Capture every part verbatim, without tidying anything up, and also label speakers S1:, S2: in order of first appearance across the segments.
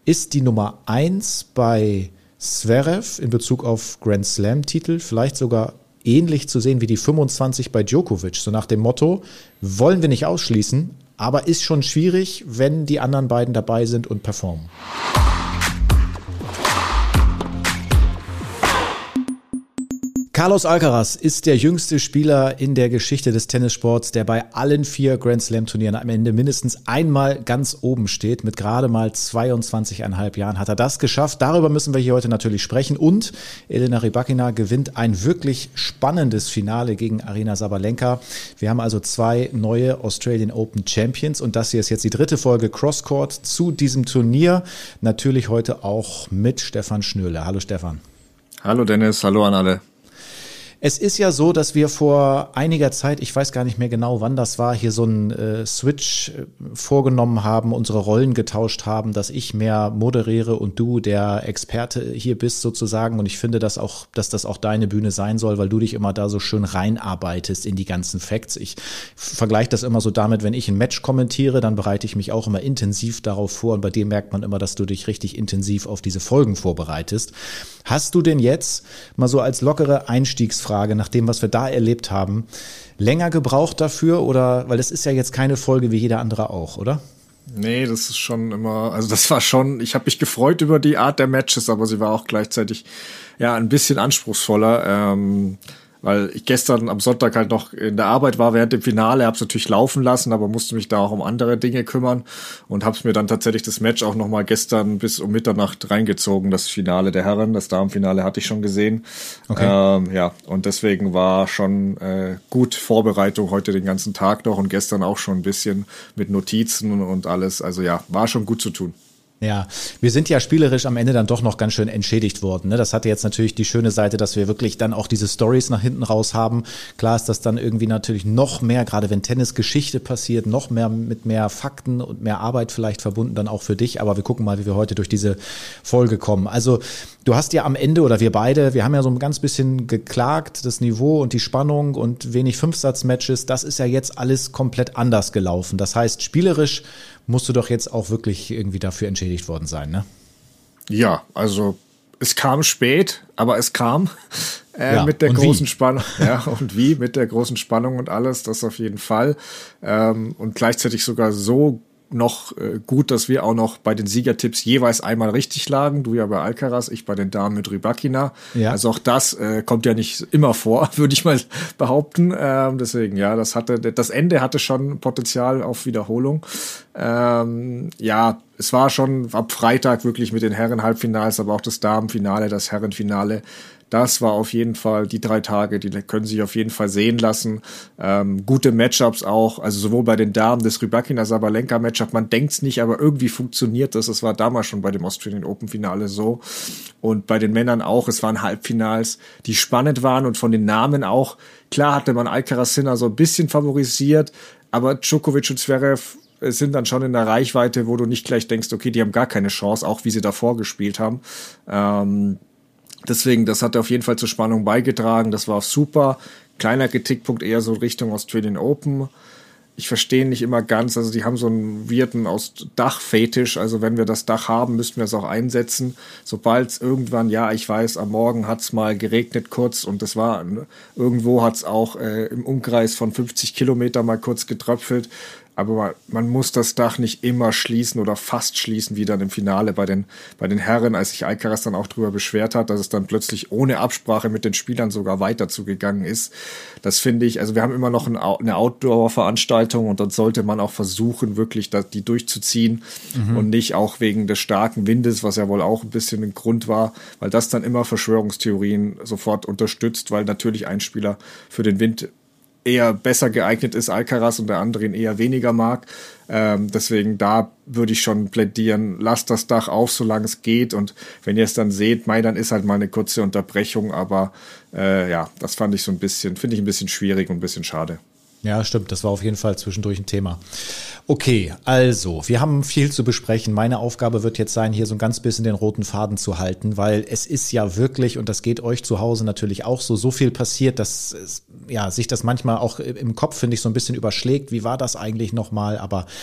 S1: ist die Nummer eins bei Zverev in Bezug auf Grand Slam-Titel, vielleicht sogar ähnlich zu sehen wie die fünfundzwanzig bei Djokovic. So nach dem Motto, wollen wir nicht ausschließen, aber ist schon schwierig, wenn die anderen beiden dabei sind und performen. Carlos Alcaraz ist der jüngste Spieler in der Geschichte des Tennissports, der bei allen vier Grand Slam Turnieren am Ende mindestens einmal ganz oben steht. Mit gerade mal zweiundzwanzig Komma fünf Jahren hat er das geschafft. Darüber müssen wir hier heute natürlich sprechen. Und Elena Rybakina gewinnt ein wirklich spannendes Finale gegen Aryna Sabalenka. Wir haben also zwei neue Australian Open Champions. Und das hier ist jetzt die dritte Folge Crosscourt zu diesem Turnier. Natürlich heute auch mit Stefan Schnürle. Hallo Stefan.
S2: Hallo Dennis, hallo an alle.
S1: Es ist ja so, dass wir vor einiger Zeit, ich weiß gar nicht mehr genau, wann das war, hier so einen äh, Switch äh, vorgenommen haben, unsere Rollen getauscht haben, dass ich mehr moderiere und du der Experte hier bist sozusagen. Und ich finde, dass auch, dass das auch deine Bühne sein soll, weil du dich immer da so schön reinarbeitest in die ganzen Facts. Ich vergleiche das immer so damit, wenn ich ein Match kommentiere, dann bereite ich mich auch immer intensiv darauf vor. Und bei dir merkt man immer, dass du dich richtig intensiv auf diese Folgen vorbereitest. Hast du denn jetzt mal so als lockere Einstiegsfrage, nach dem, was wir da erlebt haben, länger gebraucht dafür oder, weil es ist ja jetzt keine Folge wie jeder andere auch, oder?
S2: Nee, das ist schon immer, also das war schon, ich habe mich gefreut über die Art der Matches, aber sie war auch gleichzeitig ja ein bisschen anspruchsvoller, ähm, weil ich gestern am Sonntag halt noch in der Arbeit war während dem Finale, habe es natürlich laufen lassen, aber musste mich da auch um andere Dinge kümmern und habe es mir dann tatsächlich das Match auch nochmal gestern bis um Mitternacht reingezogen, das Finale der Herren, das Damenfinale hatte ich schon gesehen. Okay. Ähm, ja, und deswegen war schon äh, gut Vorbereitung heute den ganzen Tag noch und gestern auch schon ein bisschen mit Notizen und alles, also ja, war schon gut zu tun.
S1: Ja, wir sind ja spielerisch am Ende dann doch noch ganz schön entschädigt worden. Ne? Das hatte jetzt natürlich die schöne Seite, dass wir wirklich dann auch diese Stories nach hinten raus haben. Klar ist das dann irgendwie natürlich noch mehr, gerade wenn Tennisgeschichte passiert, noch mehr mit mehr Fakten und mehr Arbeit vielleicht verbunden dann auch für dich. Aber wir gucken mal, wie wir heute durch diese Folge kommen. Also du hast ja am Ende, oder wir beide, wir haben ja so ein ganz bisschen geklagt, das Niveau und die Spannung und wenig Fünfsatz-Matches. Das ist ja jetzt alles komplett anders gelaufen. Das heißt, spielerisch musst du doch jetzt auch wirklich irgendwie dafür entschädigt worden sein, ne?
S2: Ja, also es kam spät, aber es kam äh,
S1: ja,
S2: mit der großen
S1: wie?
S2: Spannung. Ja, und wie, mit der großen Spannung und alles, das auf jeden Fall. Ähm, und gleichzeitig sogar so noch äh, gut, dass wir auch noch bei den Siegertipps jeweils einmal richtig lagen. Du ja bei Alcaraz, ich bei den Damen mit Rybakina. Ja. Also auch das äh, kommt ja nicht immer vor, würde ich mal behaupten. Ähm, deswegen, ja, das hatte, das Ende hatte schon Potenzial auf Wiederholung. Ähm, ja, es war schon ab Freitag wirklich mit den Herren-Halbfinals, aber auch das Damenfinale, das Herrenfinale. Das war auf jeden Fall die drei Tage, die können sich auf jeden Fall sehen lassen. Ähm, gute Matchups auch, also sowohl bei den Damen, das Rybakina-Sabalenka-Matchup, man denkt's nicht, aber irgendwie funktioniert das. Das war damals schon bei dem Australian Open-Finale so. Und bei den Männern auch, es waren Halbfinals, die spannend waren und von den Namen auch. Klar hatte man Alcaraz Sinner so ein bisschen favorisiert, aber Djokovic und Zverev sind dann schon in der Reichweite, wo du nicht gleich denkst, okay, die haben gar keine Chance, auch wie sie davor gespielt haben. Ähm, Deswegen, das hat auf jeden Fall zur Spannung beigetragen. Das war super. Kleiner Kritikpunkt eher so Richtung Australian Open. Ich verstehe nicht immer ganz, also die haben so einen weirden aus Dach-Fetisch, also wenn wir das Dach haben, müssten wir es auch einsetzen. Sobald es irgendwann, ja, ich weiß, am Morgen hat es mal geregnet kurz und das war, irgendwo hat es auch äh, im Umkreis von fünfzig Kilometer mal kurz getröpfelt. Aber man muss das Dach nicht immer schließen oder fast schließen, wie dann im Finale bei den, bei den Herren, als sich Alcaraz dann auch drüber beschwert hat, dass es dann plötzlich ohne Absprache mit den Spielern sogar weiter zugegangen ist. Das finde ich, also wir haben immer noch eine Outdoor-Veranstaltung und dann sollte man auch versuchen, wirklich die durchzuziehen mhm. und nicht auch wegen des starken Windes, was ja wohl auch ein bisschen ein Grund war, weil das dann immer Verschwörungstheorien sofort unterstützt, weil natürlich ein Spieler für den Wind eher besser geeignet ist, Alcaraz, und der andere ihn eher weniger mag. Ähm, deswegen, da würde ich schon plädieren, lasst das Dach auf, solange es geht. Und wenn ihr es dann seht, mei, dann ist halt mal eine kurze Unterbrechung. Aber äh, ja, das fand ich so ein bisschen, finde ich ein bisschen schwierig und ein bisschen schade.
S1: Ja, stimmt. Das war auf jeden Fall zwischendurch ein Thema. Okay, also, wir haben viel zu besprechen. Meine Aufgabe wird jetzt sein, hier so ein ganz bisschen den roten Faden zu halten, weil es ist ja wirklich, und das geht euch zu Hause natürlich auch so, so viel passiert, dass es, ja, sich das manchmal auch im Kopf, finde ich, so ein bisschen überschlägt. Wie war das eigentlich nochmal? Aber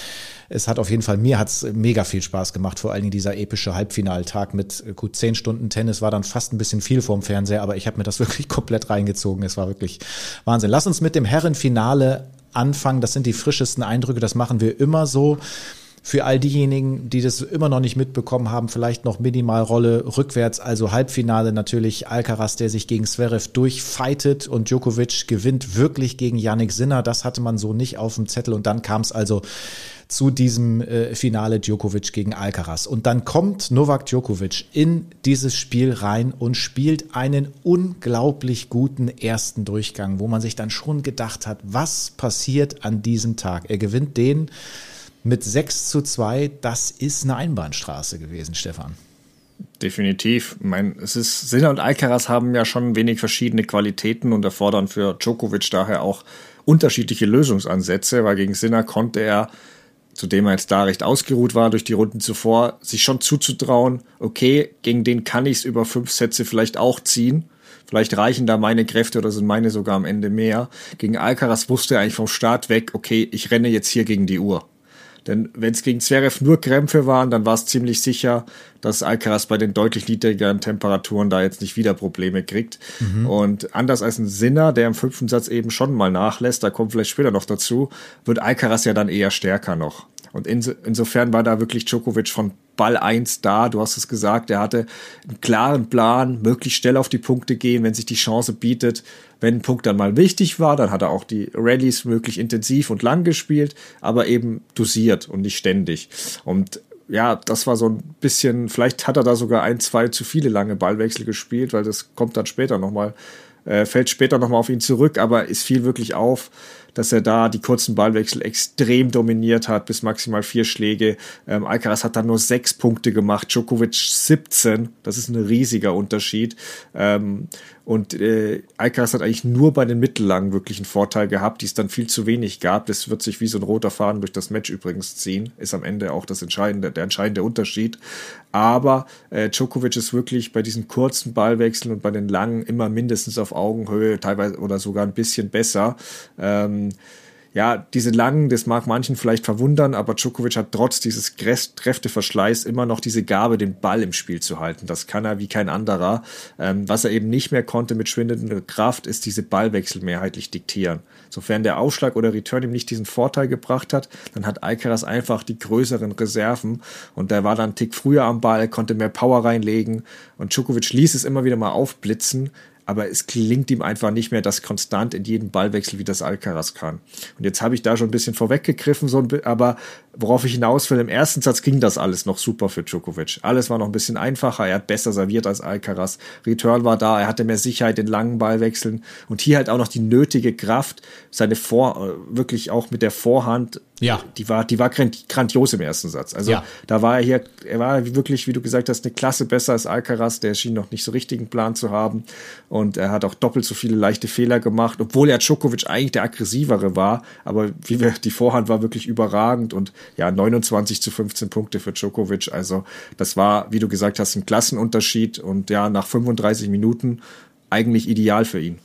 S1: es hat auf jeden Fall, mir hat's mega viel Spaß gemacht, vor allen Dingen dieser epische Halbfinaltag mit gut zehn Stunden Tennis war dann fast ein bisschen viel vorm Fernseher, aber ich habe mir das wirklich komplett reingezogen. Es war wirklich Wahnsinn. Lass uns mit dem Herrenfinale anfangen. Das sind die frischesten Eindrücke, das machen wir immer so. Für all diejenigen, die das immer noch nicht mitbekommen haben, vielleicht noch Minimalrolle rückwärts, also Halbfinale natürlich Alcaraz, der sich gegen Zverev durchfightet und Djokovic gewinnt wirklich gegen Jannik Sinner. Das hatte man so nicht auf dem Zettel und dann kam es also zu diesem äh, Finale Djokovic gegen Alcaraz. Und dann kommt Novak Djokovic in dieses Spiel rein und spielt einen unglaublich guten ersten Durchgang, wo man sich dann schon gedacht hat, was passiert an diesem Tag? Er gewinnt den mit sechs zu zwei, das ist eine Einbahnstraße gewesen, Stefan.
S2: Definitiv. Ich meine, es ist, Sinner und Alcaraz haben ja schon wenig verschiedene Qualitäten und erfordern für Djokovic daher auch unterschiedliche Lösungsansätze, weil gegen Sinner konnte er, zudem er jetzt da recht ausgeruht war durch die Runden zuvor, sich schon zuzutrauen, okay, gegen den kann ich es über fünf Sätze vielleicht auch ziehen. Vielleicht reichen da meine Kräfte oder sind meine sogar am Ende mehr. Gegen Alcaraz wusste er eigentlich vom Start weg, okay, ich renne jetzt hier gegen die Uhr. Denn wenn es gegen Zverev nur Krämpfe waren, dann war es ziemlich sicher, dass Alcaraz bei den deutlich niedrigeren Temperaturen da jetzt nicht wieder Probleme kriegt. Mhm. Und anders als ein Sinner, der im fünften Satz eben schon mal nachlässt, da kommt vielleicht später noch dazu, wird Alcaraz ja dann eher stärker noch. Und inso, insofern war da wirklich Djokovic von Ball eins da, du hast es gesagt, er hatte einen klaren Plan, möglichst schnell auf die Punkte gehen, wenn sich die Chance bietet. Wenn ein Punkt dann mal wichtig war, dann hat er auch die Rallyes möglichst intensiv und lang gespielt, aber eben dosiert und nicht ständig. Und ja, das war so ein bisschen, vielleicht hat er da sogar ein, zwei zu viele lange Ballwechsel gespielt, weil das kommt dann später nochmal, äh, fällt später nochmal auf ihn zurück, aber es fiel wirklich auf, dass er da die kurzen Ballwechsel extrem dominiert hat, bis maximal vier Schläge. Ähm, Alcaraz hat dann nur sechs Punkte gemacht, Djokovic siebzehn. Das ist ein riesiger Unterschied. Ähm, und äh, Alcaraz hat eigentlich nur bei den Mittellangen wirklich einen Vorteil gehabt, die es dann viel zu wenig gab. Das wird sich wie so ein roter Faden durch das Match übrigens ziehen. Ist am Ende auch das entscheidende, der entscheidende Unterschied. Aber äh, Djokovic ist wirklich bei diesen kurzen Ballwechseln und bei den langen immer mindestens auf Augenhöhe, teilweise oder sogar ein bisschen besser. Ähm, Ja, diese langen, das mag manchen vielleicht verwundern, aber Djokovic hat trotz dieses Kräfteverschleiß immer noch diese Gabe, den Ball im Spiel zu halten. Das kann er wie kein anderer. Ähm, was er eben nicht mehr konnte mit schwindender Kraft, ist diese Ballwechsel mehrheitlich diktieren. Sofern der Aufschlag oder Return ihm nicht diesen Vorteil gebracht hat, dann hat Alcaraz einfach die größeren Reserven und der war dann einen Tick früher am Ball, konnte mehr Power reinlegen und Djokovic ließ es immer wieder mal aufblitzen, aber es klingt ihm einfach nicht mehr das konstant in jedem Ballwechsel, wie das Alcaraz kann. Und jetzt habe ich da schon ein bisschen vorweggegriffen, so ein bi- aber worauf ich hinaus will, im ersten Satz ging das alles noch super für Djokovic. Alles war noch ein bisschen einfacher, er hat besser serviert als Alcaraz. Return war da, er hatte mehr Sicherheit in langen Ballwechseln und hier halt auch noch die nötige Kraft, seine Vor, wirklich auch mit der Vorhand, ja, die war, die war grandios im ersten Satz. Also ja. da war er hier, er war wirklich, wie du gesagt hast, eine Klasse besser als Alcaraz, der schien noch nicht so richtigen Plan zu haben. Und er hat auch doppelt so viele leichte Fehler gemacht, obwohl er Djokovic eigentlich der aggressivere war. Aber wie wir, die Vorhand war wirklich überragend und ja, neunundzwanzig zu fünfzehn Punkte für Djokovic. Also das war, wie du gesagt hast, ein Klassenunterschied und ja, nach fünfunddreißig Minuten eigentlich ideal für ihn.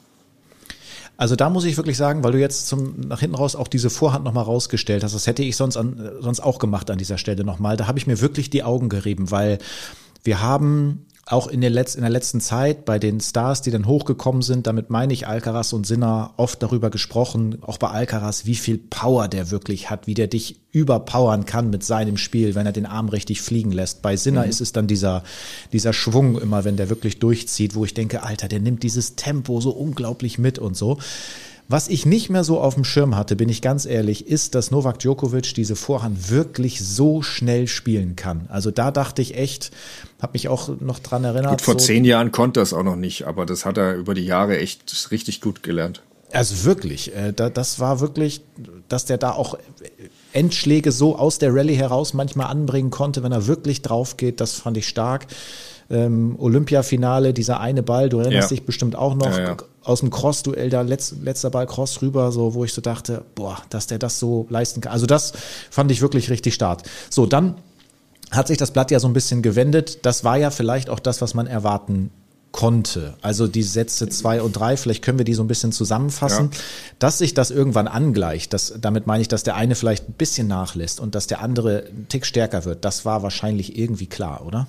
S1: Also da muss ich wirklich sagen, weil du jetzt zum nach hinten raus auch diese Vorhand nochmal rausgestellt hast, das hätte ich sonst an, sonst auch gemacht an dieser Stelle nochmal. Da habe ich mir wirklich die Augen gerieben, weil wir haben auch in der, Letz-, in der letzten Zeit bei den Stars, die dann hochgekommen sind, damit meine ich Alcaraz und Sinner, oft darüber gesprochen, auch bei Alcaraz, wie viel Power der wirklich hat, wie der dich überpowern kann mit seinem Spiel, wenn er den Arm richtig fliegen lässt. Bei Sinner mhm. ist es dann dieser, dieser Schwung immer, wenn der wirklich durchzieht, wo ich denke, Alter, der nimmt dieses Tempo so unglaublich mit und so. Was ich nicht mehr so auf dem Schirm hatte, bin ich ganz ehrlich, ist, dass Novak Djokovic diese Vorhand wirklich so schnell spielen kann. Also da dachte ich echt, habe mich auch noch dran erinnert.
S2: Gut, vor
S1: so,
S2: zehn Jahren konnte er es auch noch nicht, aber das hat er über die Jahre echt richtig gut gelernt.
S1: Also wirklich, äh, da, das war wirklich, dass der da auch Endschläge so aus der Rallye heraus manchmal anbringen konnte, wenn er wirklich drauf geht, das fand ich stark. Ähm, Olympiafinale, dieser eine Ball, du erinnerst ja. dich bestimmt auch noch, ja, ja. aus dem Cross-Duell, da letz, letzter Ball Cross rüber, so, wo ich so dachte, boah, dass der das so leisten kann. Also das fand ich wirklich richtig stark. So, dann hat sich das Blatt ja so ein bisschen gewendet. Das war ja vielleicht auch das, was man erwarten konnte, also die Sätze zwei und drei, vielleicht können wir die so ein bisschen zusammenfassen, ja. Dass sich das irgendwann angleicht, das, damit meine ich, dass der eine vielleicht ein bisschen nachlässt und dass der andere einen Tick stärker wird, das war wahrscheinlich irgendwie klar, oder?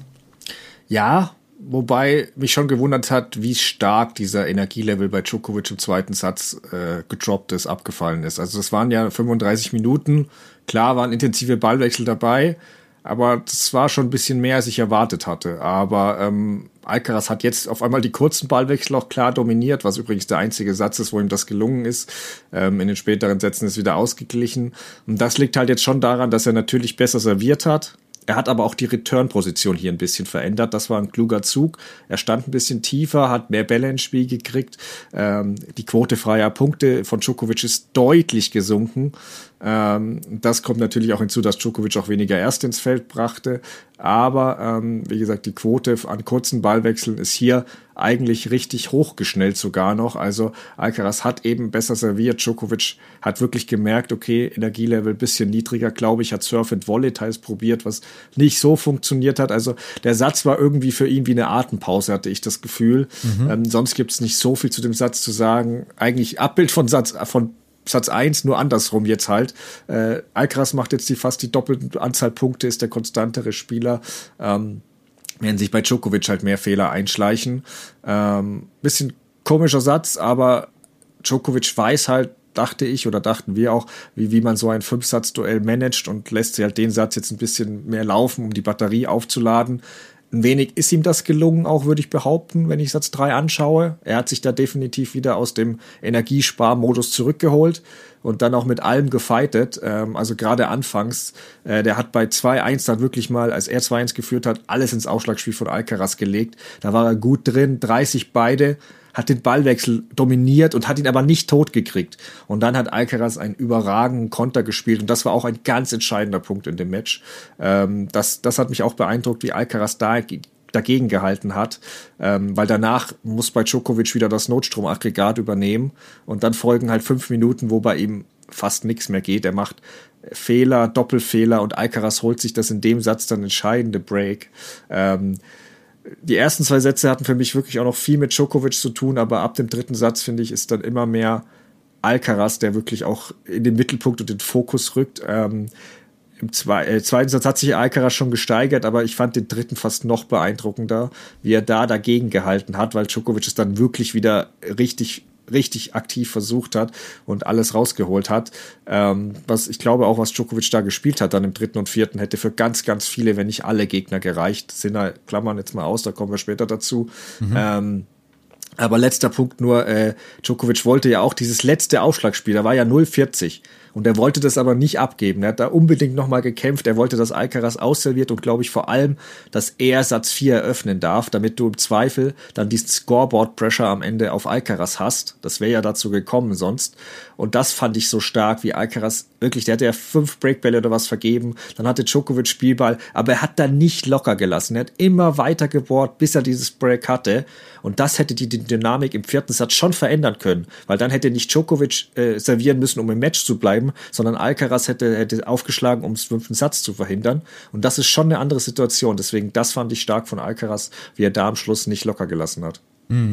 S2: Ja, wobei mich schon gewundert hat, wie stark dieser Energielevel bei Djokovic im zweiten Satz äh, gedroppt ist, abgefallen ist. Also das waren ja fünfunddreißig Minuten, klar waren intensive Ballwechsel dabei, aber das war schon ein bisschen mehr, als ich erwartet hatte. Aber ähm, Alcaraz hat jetzt auf einmal die kurzen Ballwechsel auch klar dominiert, was übrigens der einzige Satz ist, wo ihm das gelungen ist. Ähm, in den späteren Sätzen ist wieder ausgeglichen. Und das liegt halt jetzt schon daran, dass er natürlich besser serviert hat. Er hat aber auch die Return-Position hier ein bisschen verändert. Das war ein kluger Zug. Er stand ein bisschen tiefer, hat mehr Bälle ins Spiel gekriegt. Ähm, die Quote freier Punkte von Djokovic ist deutlich gesunken. Ähm, das kommt natürlich auch hinzu, dass Djokovic auch weniger Erste ins Feld brachte. Aber ähm, wie gesagt, die Quote an kurzen Ballwechseln ist hier eigentlich richtig hochgeschnellt sogar noch. Also Alcaraz hat eben besser serviert. Djokovic hat wirklich gemerkt, okay, Energielevel ein bisschen niedriger, glaube ich, hat Surf and Volley teils probiert, was nicht so funktioniert hat. Also der Satz war irgendwie für ihn wie eine Atempause, hatte ich das Gefühl. Mhm. Ähm, sonst gibt es nicht so viel zu dem Satz zu sagen. Eigentlich Abbild von Satz von Satz eins, nur andersrum jetzt halt. Äh, Alcaraz macht jetzt die fast die doppelte Anzahl Punkte, ist der konstantere Spieler. Ähm, werden sich bei Djokovic halt mehr Fehler einschleichen. Ähm, bisschen komischer Satz, aber Djokovic weiß halt, dachte ich oder dachten wir auch, wie, wie man so ein Fünfsatz-Duell managt und lässt sich halt den Satz jetzt ein bisschen mehr laufen, um die Batterie aufzuladen. Ein wenig ist ihm das gelungen, auch würde ich behaupten, wenn ich Satz drei anschaue. Er hat sich da definitiv wieder aus dem Energiesparmodus zurückgeholt und dann auch mit allem gefightet. Ähm, also gerade anfangs, äh, der hat bei zwei eins dann wirklich mal, als er zwei eins geführt hat, alles ins Ausschlagspiel von Alcaraz gelegt. Da war er gut drin, dreißig beide, hat den Ballwechsel dominiert und hat ihn aber nicht tot gekriegt. Und dann hat Alcaraz einen überragenden Konter gespielt und das war auch ein ganz entscheidender Punkt in dem Match. Ähm, das, das hat mich auch beeindruckt, wie Alcaraz da dagegen gehalten hat, ähm, weil danach muss bei Djokovic wieder das Notstromaggregat übernehmen und dann folgen halt fünf Minuten, wo bei ihm fast nichts mehr geht. Er macht Fehler, Doppelfehler und Alcaraz holt sich das in dem Satz dann entscheidende Break. Ähm, Die ersten zwei Sätze hatten für mich wirklich auch noch viel mit Djokovic zu tun, aber ab dem dritten Satz, finde ich, ist dann immer mehr Alcaraz, der wirklich auch in den Mittelpunkt und den Fokus rückt. Ähm, Im zwei, äh, zweiten Satz hat sich Alcaraz schon gesteigert, aber ich fand den dritten fast noch beeindruckender, wie er da dagegen gehalten hat, weil Djokovic es dann wirklich wieder richtig richtig aktiv versucht hat und alles rausgeholt hat. Ähm, was ich glaube auch, was Djokovic da gespielt hat dann im dritten und vierten, hätte für ganz, ganz viele, wenn nicht alle Gegner gereicht. Sinner klammern jetzt mal aus, da kommen wir später dazu. Mhm. Ähm, aber letzter Punkt nur, äh, Djokovic wollte ja auch dieses letzte Aufschlagspiel, da war ja null vierzig. Und er wollte das aber nicht abgeben. Er hat da unbedingt nochmal gekämpft. Er wollte, dass Alcaraz ausserviert und glaube ich vor allem, dass er Satz vier eröffnen darf, damit du im Zweifel dann diesen Scoreboard-Pressure am Ende auf Alcaraz hast. Das wäre ja dazu gekommen sonst. Und das fand ich so stark, wie Alcaraz wirklich, der hatte ja fünf Breakbälle oder was vergeben. Dann hatte Djokovic Spielball, aber er hat da nicht locker gelassen. Er hat immer weiter gebohrt, bis er dieses Break hatte. Und das hätte die Dynamik im vierten Satz schon verändern können, weil dann hätte nicht Djokovic äh, servieren müssen, um im Match zu bleiben, sondern Alcaraz hätte, hätte aufgeschlagen, um den fünften Satz zu verhindern. Und das ist schon eine andere Situation. Deswegen, das fand ich stark von Alcaraz, wie er da am Schluss nicht locker gelassen hat.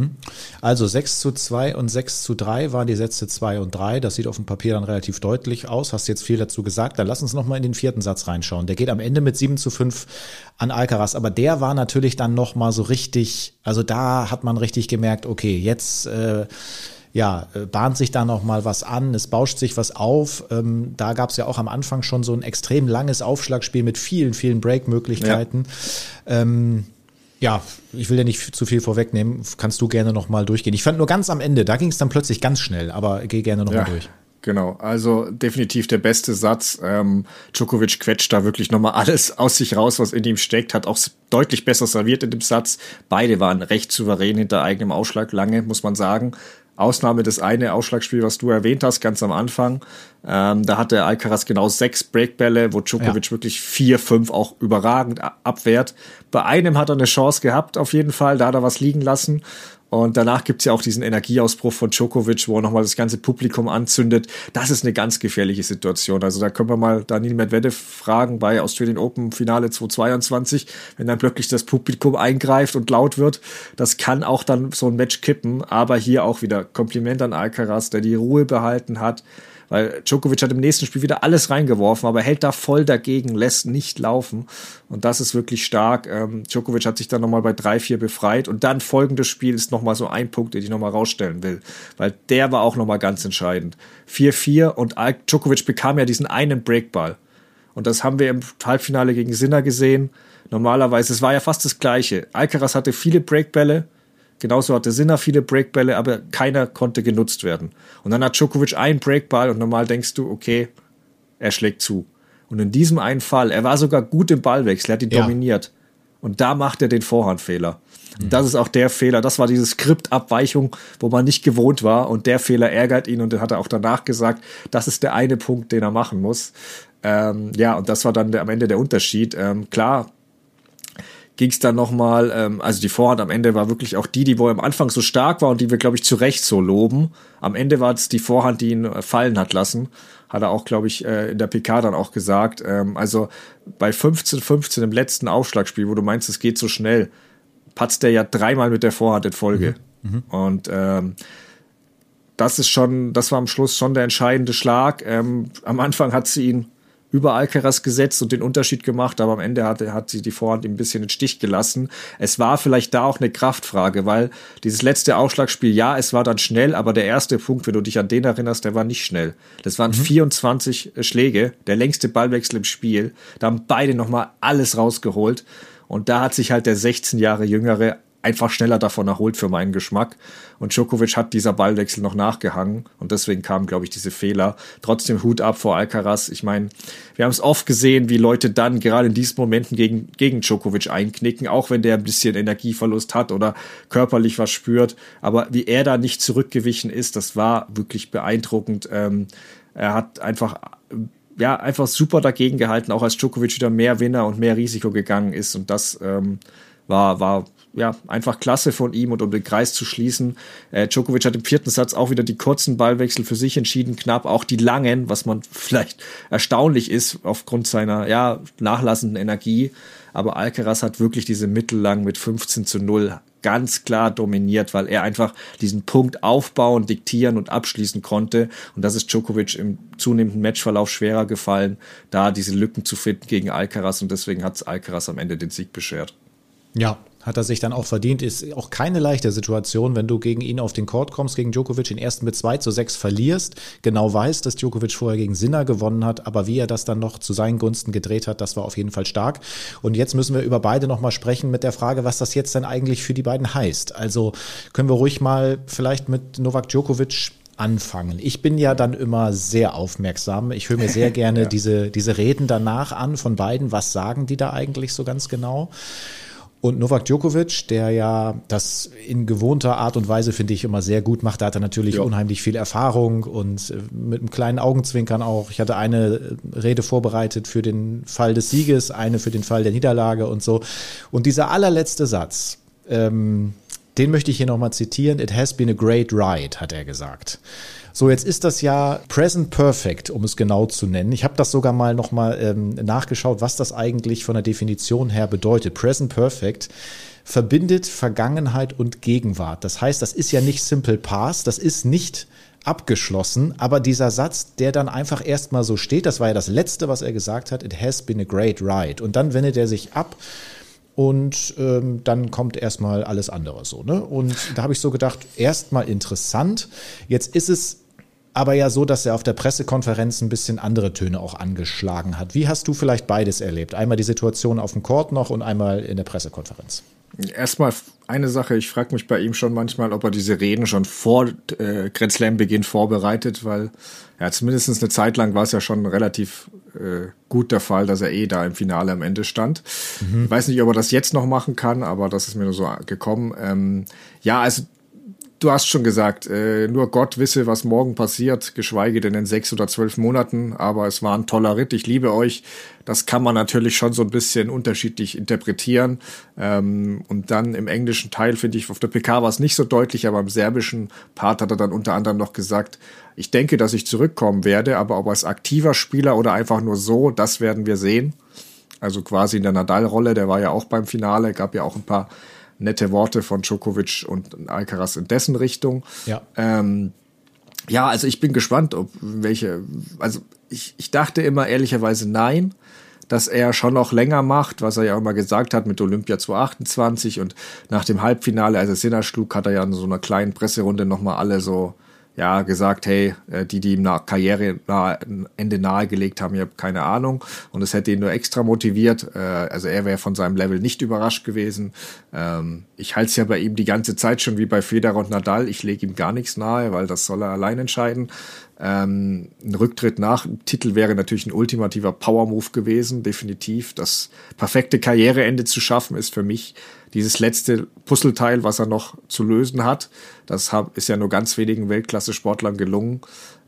S1: Also sechs zu zwei und sechs zu drei waren die Sätze zwei und drei. Das sieht auf dem Papier dann relativ deutlich aus. Hast jetzt viel dazu gesagt. Dann lass uns nochmal in den vierten Satz reinschauen. Der geht am Ende mit sieben zu fünf an Alcaraz. Aber der war natürlich dann nochmal so richtig, also da hat man richtig gemerkt, okay, jetzt äh, ja, bahnt sich da noch mal was an, es bauscht sich was auf. Ähm, da gab es ja auch am Anfang schon so ein extrem langes Aufschlagspiel mit vielen, vielen Break-Möglichkeiten. Ja. Ähm, Ja, ich will ja nicht zu viel vorwegnehmen. Kannst du gerne noch mal durchgehen. Ich fand nur ganz am Ende, da ging es dann plötzlich ganz schnell, aber geh gerne noch ja, mal durch.
S2: Genau, also definitiv der beste Satz. Ähm, Djokovic quetscht da wirklich noch mal alles aus sich raus, was in ihm steckt. Hat auch deutlich besser serviert in dem Satz. Beide waren recht souverän hinter eigenem Ausschlag lange, muss man sagen. Ausnahme das eine Ausschlagspiel, was du erwähnt hast, ganz am Anfang. Ähm, da hatte Alcaraz genau sechs Breakbälle, wo Djokovic ja. wirklich vier, fünf auch überragend abwehrt. Bei einem hat er eine Chance gehabt, auf jeden Fall. Da hat er was liegen lassen. Und danach gibt's ja auch diesen Energieausbruch von Djokovic, wo er nochmal das ganze Publikum anzündet. Das ist eine ganz gefährliche Situation. Also da können wir mal Daniil Medvedev fragen bei Australian Open Finale zweitausendzweiundzwanzig, wenn dann plötzlich das Publikum eingreift und laut wird. Das kann auch dann so ein Match kippen. Aber hier auch wieder Kompliment an Alcaraz, der die Ruhe behalten hat. Weil Djokovic hat im nächsten Spiel wieder alles reingeworfen, aber hält da voll dagegen, lässt nicht laufen. Und das ist wirklich stark. Ähm, Djokovic hat sich dann nochmal bei drei vier befreit. Und dann folgendes Spiel ist nochmal so ein Punkt, den ich nochmal rausstellen will. Weil der war auch nochmal ganz entscheidend. vier vier und Djokovic bekam ja diesen einen Breakball. Und das haben wir im Halbfinale gegen Sinner gesehen. Normalerweise, es war ja fast das Gleiche. Alcaraz hatte viele Breakbälle. Genauso hatte Sinner viele Breakbälle, aber keiner konnte genutzt werden. Und dann hat Djokovic einen Breakball und normal denkst du, okay, er schlägt zu. Und in diesem einen Fall, er war sogar gut im Ballwechsel, er hat ihn ja. dominiert. Und da macht er den Vorhandfehler. Mhm. Und das ist auch der Fehler, das war diese Skriptabweichung, wo man nicht gewohnt war. Und der Fehler ärgert ihn und den hat er auch danach gesagt, das ist der eine Punkt, den er machen muss. Ähm, ja, und das war dann der, am Ende der Unterschied. Ähm, klar, ging es dann nochmal, ähm, also die Vorhand am Ende war wirklich auch die, die wo er am Anfang so stark war und die wir, glaube ich, zu Recht so loben. Am Ende war es die Vorhand, die ihn äh, fallen hat lassen. Hat er auch, glaube ich, äh, in der P K dann auch gesagt. Ähm, also bei fünfzehn fünfzehn im letzten Aufschlagspiel, wo du meinst, es geht so schnell, patzt er ja dreimal mit der Vorhand in Folge. Mhm. Und ähm, das ist schon, das war am Schluss schon der entscheidende Schlag. Ähm, am Anfang hat sie ihn über Alcaraz gesetzt und den Unterschied gemacht, aber am Ende hat, hat sie die Vorhand ein bisschen in den Stich gelassen. Es war vielleicht da auch eine Kraftfrage, weil dieses letzte Aufschlagspiel, ja, es war dann schnell, aber der erste Punkt, wenn du dich an den erinnerst, der war nicht schnell. Das waren mhm. vierundzwanzig Schläge, der längste Ballwechsel im Spiel. Da haben beide nochmal alles rausgeholt und da hat sich halt der sechzehn Jahre Jüngere einfach schneller davon erholt für meinen Geschmack. Und Djokovic hat dieser Ballwechsel noch nachgehangen und deswegen kamen, glaube ich, diese Fehler. Trotzdem Hut ab vor Alcaraz. Ich meine, wir haben es oft gesehen, wie Leute dann gerade in diesen Momenten gegen, gegen Djokovic einknicken, auch wenn der ein bisschen Energieverlust hat oder körperlich was spürt. Aber wie er da nicht zurückgewichen ist, das war wirklich beeindruckend. Ähm, er hat einfach ja einfach super dagegen gehalten, auch als Djokovic wieder mehr Winner und mehr Risiko gegangen ist. Und das ähm, war war ja, einfach klasse von ihm und um den Kreis zu schließen. Äh, Djokovic hat im vierten Satz auch wieder die kurzen Ballwechsel für sich entschieden, knapp auch die langen, was man vielleicht erstaunlich ist aufgrund seiner, ja, nachlassenden Energie. Aber Alcaraz hat wirklich diese mittellang mit fünfzehn zu null ganz klar dominiert, weil er einfach diesen Punkt aufbauen, diktieren und abschließen konnte. Und das ist Djokovic im zunehmenden Matchverlauf schwerer gefallen, da diese Lücken zu finden gegen Alcaraz. Und deswegen hat Alcaraz am Ende den Sieg beschert.
S1: Ja, hat er sich dann auch verdient. Ist auch keine leichte Situation, wenn du gegen ihn auf den Court kommst, gegen Djokovic, den ersten mit zwei zu sechs verlierst, genau weißt, dass Djokovic vorher gegen Sinner gewonnen hat, aber wie er das dann noch zu seinen Gunsten gedreht hat, das war auf jeden Fall stark. Und jetzt müssen wir über beide nochmal sprechen mit der Frage, was das jetzt denn eigentlich für die beiden heißt. Also können wir ruhig mal vielleicht mit Novak Djokovic anfangen. Ich bin ja dann immer sehr aufmerksam. Ich höre mir sehr gerne ja. diese, diese Reden danach an von beiden. Was sagen die da eigentlich so ganz genau? Und Novak Djokovic, der ja das in gewohnter Art und Weise, finde ich, immer sehr gut macht, da hat er natürlich ja. unheimlich viel Erfahrung und mit einem kleinen Augenzwinkern auch. Ich hatte eine Rede vorbereitet für den Fall des Sieges, eine für den Fall der Niederlage und so. Und dieser allerletzte Satz, ähm, den möchte ich hier nochmal zitieren. It has been a great ride, hat er gesagt. So, jetzt ist das ja Present Perfect, um es genau zu nennen. Ich habe das sogar mal nochmal ähm, nachgeschaut, was das eigentlich von der Definition her bedeutet. Present Perfect verbindet Vergangenheit und Gegenwart. Das heißt, das ist ja nicht Simple Past, das ist nicht abgeschlossen, aber dieser Satz, der dann einfach erstmal so steht, das war ja das Letzte, was er gesagt hat, it has been a great ride. Und dann wendet er sich ab und ähm, dann kommt erstmal alles andere so, ne? Und da habe ich so gedacht, erstmal interessant. Jetzt ist es aber ja so, dass er auf der Pressekonferenz ein bisschen andere Töne auch angeschlagen hat. Wie hast du vielleicht beides erlebt? Einmal die Situation auf dem Court noch und einmal in der Pressekonferenz.
S2: Erstmal eine Sache, ich frage mich bei ihm schon manchmal, ob er diese Reden schon vor äh, Grand Slam-Beginn vorbereitet, weil ja zumindest eine Zeit lang war es ja schon relativ äh, gut der Fall, dass er eh da im Finale am Ende stand. Mhm. Ich weiß nicht, ob er das jetzt noch machen kann, aber das ist mir nur so gekommen. Ähm, ja, also du hast schon gesagt, äh, nur Gott wisse, was morgen passiert, geschweige denn in sechs oder zwölf Monaten. Aber es war ein toller Ritt. Ich liebe euch. Das kann man natürlich schon so ein bisschen unterschiedlich interpretieren. Ähm, und dann im englischen Teil, finde ich, auf der P K war es nicht so deutlich, aber im serbischen Part hat er dann unter anderem noch gesagt, ich denke, dass ich zurückkommen werde, aber ob als aktiver Spieler oder einfach nur so, das werden wir sehen. Also quasi in der Nadal-Rolle, der war ja auch beim Finale, gab ja auch ein paar nette Worte von Djokovic und Alcaraz in dessen Richtung.
S1: Ja,
S2: ähm, ja, also ich bin gespannt, ob welche, also ich, ich dachte immer ehrlicherweise nein, dass er schon noch länger macht, was er ja immer gesagt hat mit Olympia zweitausendachtundzwanzig und nach dem Halbfinale, als er Sinner schlug, hat er ja in so einer kleinen Presserunde nochmal alle so ja, gesagt, hey, die, die ihm nach Karriereende nahegelegt haben, ich habe keine Ahnung. Und es hätte ihn nur extra motiviert. Also er wäre von seinem Level nicht überrascht gewesen. Ich halte es ja bei ihm die ganze Zeit schon wie bei Federer und Nadal. Ich lege ihm gar nichts nahe, weil das soll er allein entscheiden. Ähm, ein Rücktritt nach dem Titel wäre natürlich ein ultimativer Power-Move gewesen, definitiv. Das perfekte Karriereende zu schaffen, ist für mich dieses letzte Puzzleteil, was er noch zu lösen hat. Das hab, ist ja nur ganz wenigen Weltklasse-Sportlern gelungen.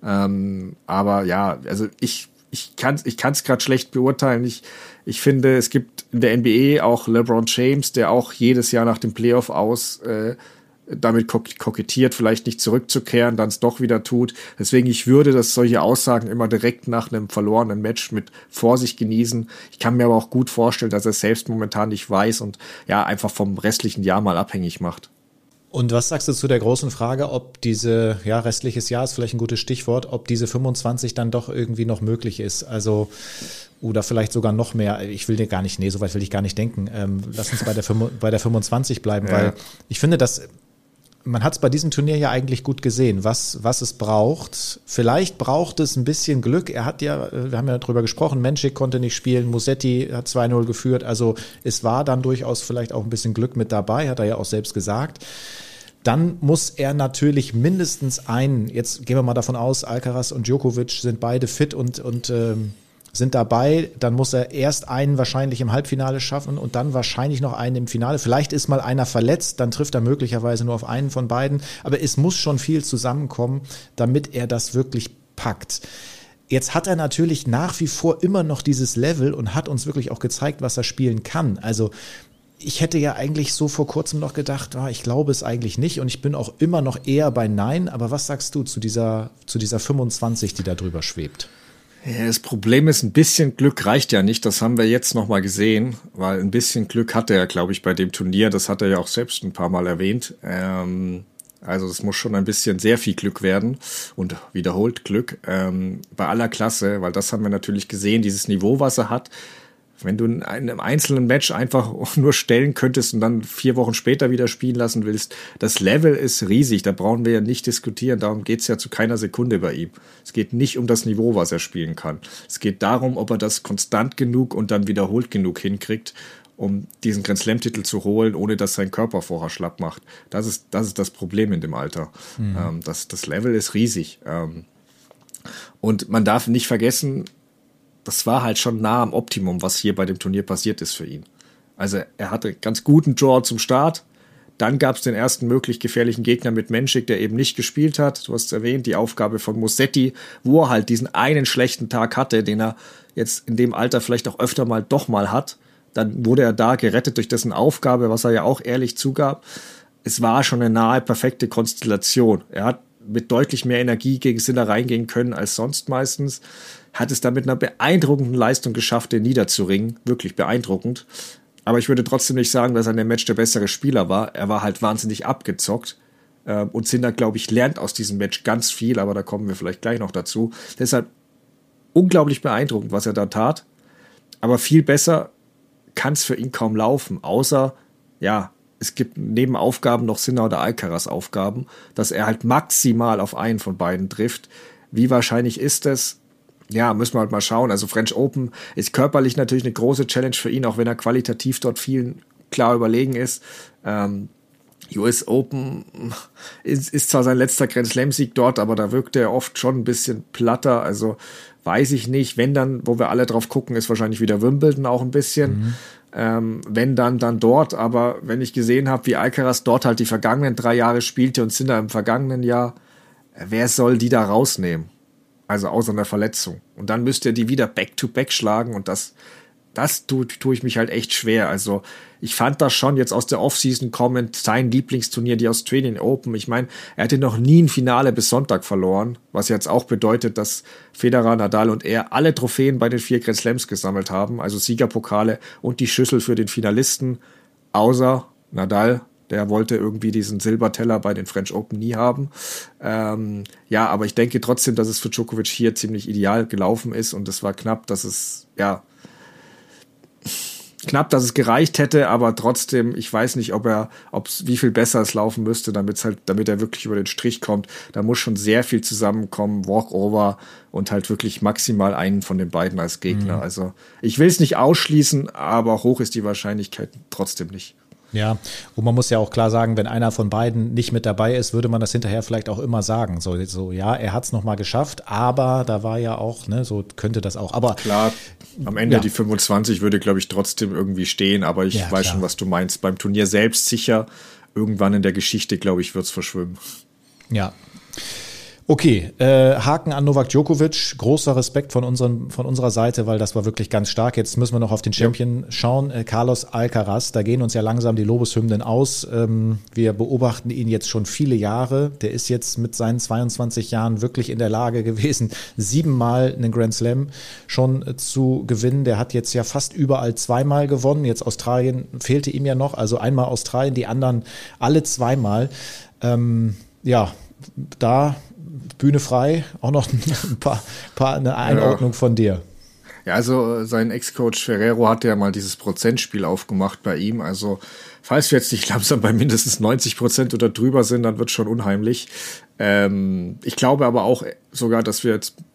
S2: Ähm, aber ja, also ich ich kann es ich kann's gerade schlecht beurteilen. Ich, ich finde, es gibt in der N B A auch LeBron James, der auch jedes Jahr nach dem Playoff aus äh, damit kokettiert, vielleicht nicht zurückzukehren, dann es doch wieder tut. Deswegen, ich würde das solche Aussagen immer direkt nach einem verlorenen Match mit Vorsicht genießen. Ich kann mir aber auch gut vorstellen, dass er es selbst momentan nicht weiß und ja, einfach vom restlichen Jahr mal abhängig macht.
S1: Und was sagst du zu der großen Frage, ob diese, ja, restliches Jahr ist vielleicht ein gutes Stichwort, ob diese fünfundzwanzig dann doch irgendwie noch möglich ist? Also, oder vielleicht sogar noch mehr. Ich will dir gar nicht, nee, so weit will ich gar nicht denken. Ähm, lass uns bei der, bei der fünfundzwanzig bleiben, ja. Weil ich finde, dass man hat es bei diesem Turnier ja eigentlich gut gesehen, was, was es braucht. Vielleicht braucht es ein bisschen Glück. Er hat ja, wir haben ja darüber gesprochen, Menschik konnte nicht spielen, Musetti hat zwei null geführt. Also es war dann durchaus vielleicht auch ein bisschen Glück mit dabei, hat er ja auch selbst gesagt. Dann muss er natürlich mindestens einen, jetzt gehen wir mal davon aus, Alcaraz und Djokovic sind beide fit und, und ähm, sind dabei, dann muss er erst einen wahrscheinlich im Halbfinale schaffen und dann wahrscheinlich noch einen im Finale. Vielleicht ist mal einer verletzt, dann trifft er möglicherweise nur auf einen von beiden. Aber es muss schon viel zusammenkommen, damit er das wirklich packt. Jetzt hat er natürlich nach wie vor immer noch dieses Level und hat uns wirklich auch gezeigt, was er spielen kann. Also ich hätte ja eigentlich so vor kurzem noch gedacht, ah, ich glaube es eigentlich nicht und ich bin auch immer noch eher bei Nein. Aber was sagst du zu dieser, zu dieser fünfundzwanzig, die da drüber schwebt?
S2: Ja, das Problem ist, ein bisschen Glück reicht ja nicht. Das haben wir jetzt nochmal gesehen, weil ein bisschen Glück hatte er, glaube ich, bei dem Turnier. Das hat er ja auch selbst ein paar Mal erwähnt. Ähm, also es muss schon ein bisschen sehr viel Glück werden und wiederholt Glück ähm, bei aller Klasse, weil das haben wir natürlich gesehen, dieses Niveau, was er hat. Wenn du in einem einzelnen Match einfach nur stellen könntest und dann vier Wochen später wieder spielen lassen willst, das Level ist riesig, da brauchen wir ja nicht diskutieren, darum geht's ja zu keiner Sekunde bei ihm. Es geht nicht um das Niveau, was er spielen kann. Es geht darum, ob er das konstant genug und dann wiederholt genug hinkriegt, um diesen Grand Slam-Titel zu holen, ohne dass sein Körper vorher schlapp macht. Das ist das, ist das Problem in dem Alter. Mhm. Ähm, das, das Level ist riesig. Ähm, und man darf nicht vergessen, das war halt schon nah am Optimum, was hier bei dem Turnier passiert ist für ihn. Also er hatte ganz guten Draw zum Start, dann gab es den ersten möglich gefährlichen Gegner mit Menschik, der eben nicht gespielt hat. Du hast es erwähnt, die Aufgabe von Musetti, wo er halt diesen einen schlechten Tag hatte, den er jetzt in dem Alter vielleicht auch öfter mal doch mal hat. Dann wurde er da gerettet durch dessen Aufgabe, was er ja auch ehrlich zugab. Es war schon eine nahe perfekte Konstellation. Er hat mit deutlich mehr Energie gegen Sinner reingehen können als sonst meistens. Hat es da mit einer beeindruckenden Leistung geschafft, den niederzuringen. Wirklich beeindruckend. Aber ich würde trotzdem nicht sagen, dass er in dem Match der bessere Spieler war. Er war halt wahnsinnig abgezockt. Und Sinner, glaube ich, lernt aus diesem Match ganz viel, aber da kommen wir vielleicht gleich noch dazu. Deshalb unglaublich beeindruckend, was er da tat. Aber viel besser kann es für ihn kaum laufen, außer, ja, es gibt neben Aufgaben noch Sinner oder Alcaraz Aufgaben, dass er halt maximal auf einen von beiden trifft. Wie wahrscheinlich ist es? Ja, müssen wir halt mal schauen. Also French Open ist körperlich natürlich eine große Challenge für ihn, auch wenn er qualitativ dort vielen klar überlegen ist. Ähm, U S Open ist, ist zwar sein letzter Grand Slam-Sieg dort, aber da wirkt er oft schon ein bisschen platter. Also weiß ich nicht. Wenn dann, wo wir alle drauf gucken, ist wahrscheinlich wieder Wimbledon auch ein bisschen. Mhm. Ähm, wenn dann, dann dort. Aber wenn ich gesehen habe, wie Alcaraz dort halt die vergangenen drei Jahre spielte und Sinner im vergangenen Jahr, wer soll die da rausnehmen? Also außer einer Verletzung. Und dann müsste er die wieder back-to-back schlagen und das Das tue tu ich mich halt echt schwer. Also ich fand das schon jetzt aus der Offseason kommend sein Lieblingsturnier, die Australian Open. Ich meine, er hatte noch nie ein Finale bis Sonntag verloren, was jetzt auch bedeutet, dass Federer, Nadal und er alle Trophäen bei den vier Grand Slams gesammelt haben, also Siegerpokale und die Schüssel für den Finalisten, außer Nadal. Der wollte irgendwie diesen Silberteller bei den French Open nie haben. Ähm, ja, aber ich denke trotzdem, dass es für Djokovic hier ziemlich ideal gelaufen ist und es war knapp, dass es, ja, knapp, dass es gereicht hätte, aber trotzdem, ich weiß nicht, ob er, ob es, wie viel besser es laufen müsste, damit halt, damit er wirklich über den Strich kommt. Da muss schon sehr viel zusammenkommen, Walkover und halt wirklich maximal einen von den beiden als Gegner. Mhm. Also ich will es nicht ausschließen, aber hoch ist die Wahrscheinlichkeit trotzdem nicht.
S1: Ja, und man muss ja auch klar sagen, wenn einer von beiden nicht mit dabei ist, würde man das hinterher vielleicht auch immer sagen. So, so ja, er hat es nochmal geschafft, aber da war ja auch, ne, so könnte das auch. Aber
S2: klar, am Ende ja. Die fünfundzwanzig würde, glaube ich, trotzdem irgendwie stehen, aber ich ja, weiß klar. schon, was du meinst. Beim Turnier selbst sicher, irgendwann in der Geschichte, glaube ich, wird es verschwimmen.
S1: Ja. Okay, äh, Haken an Novak Djokovic, großer Respekt von, unseren, von unserer Seite, weil das war wirklich ganz stark. Jetzt müssen wir noch auf den Champion ja. schauen, äh, Carlos Alcaraz, da gehen uns ja langsam die Lobeshymnen aus. Ähm, wir beobachten ihn jetzt schon viele Jahre. Der ist jetzt mit seinen zweiundzwanzig Jahren wirklich in der Lage gewesen, siebenmal einen Grand Slam schon äh, zu gewinnen. Der hat jetzt ja fast überall zweimal gewonnen. Jetzt Australien fehlte ihm ja noch, also einmal Australien, die anderen alle zweimal. Ähm, ja, da Bühne frei, auch noch ein paar, paar eine Einordnung ja. von dir.
S2: Ja, also sein Ex-Coach Ferrero hatte ja mal dieses Prozentspiel aufgemacht bei ihm. Also falls wir jetzt nicht langsam bei mindestens neunzig Prozent oder drüber sind, dann wird es schon unheimlich. Ähm, ich glaube aber auch sogar, dass wir jetzt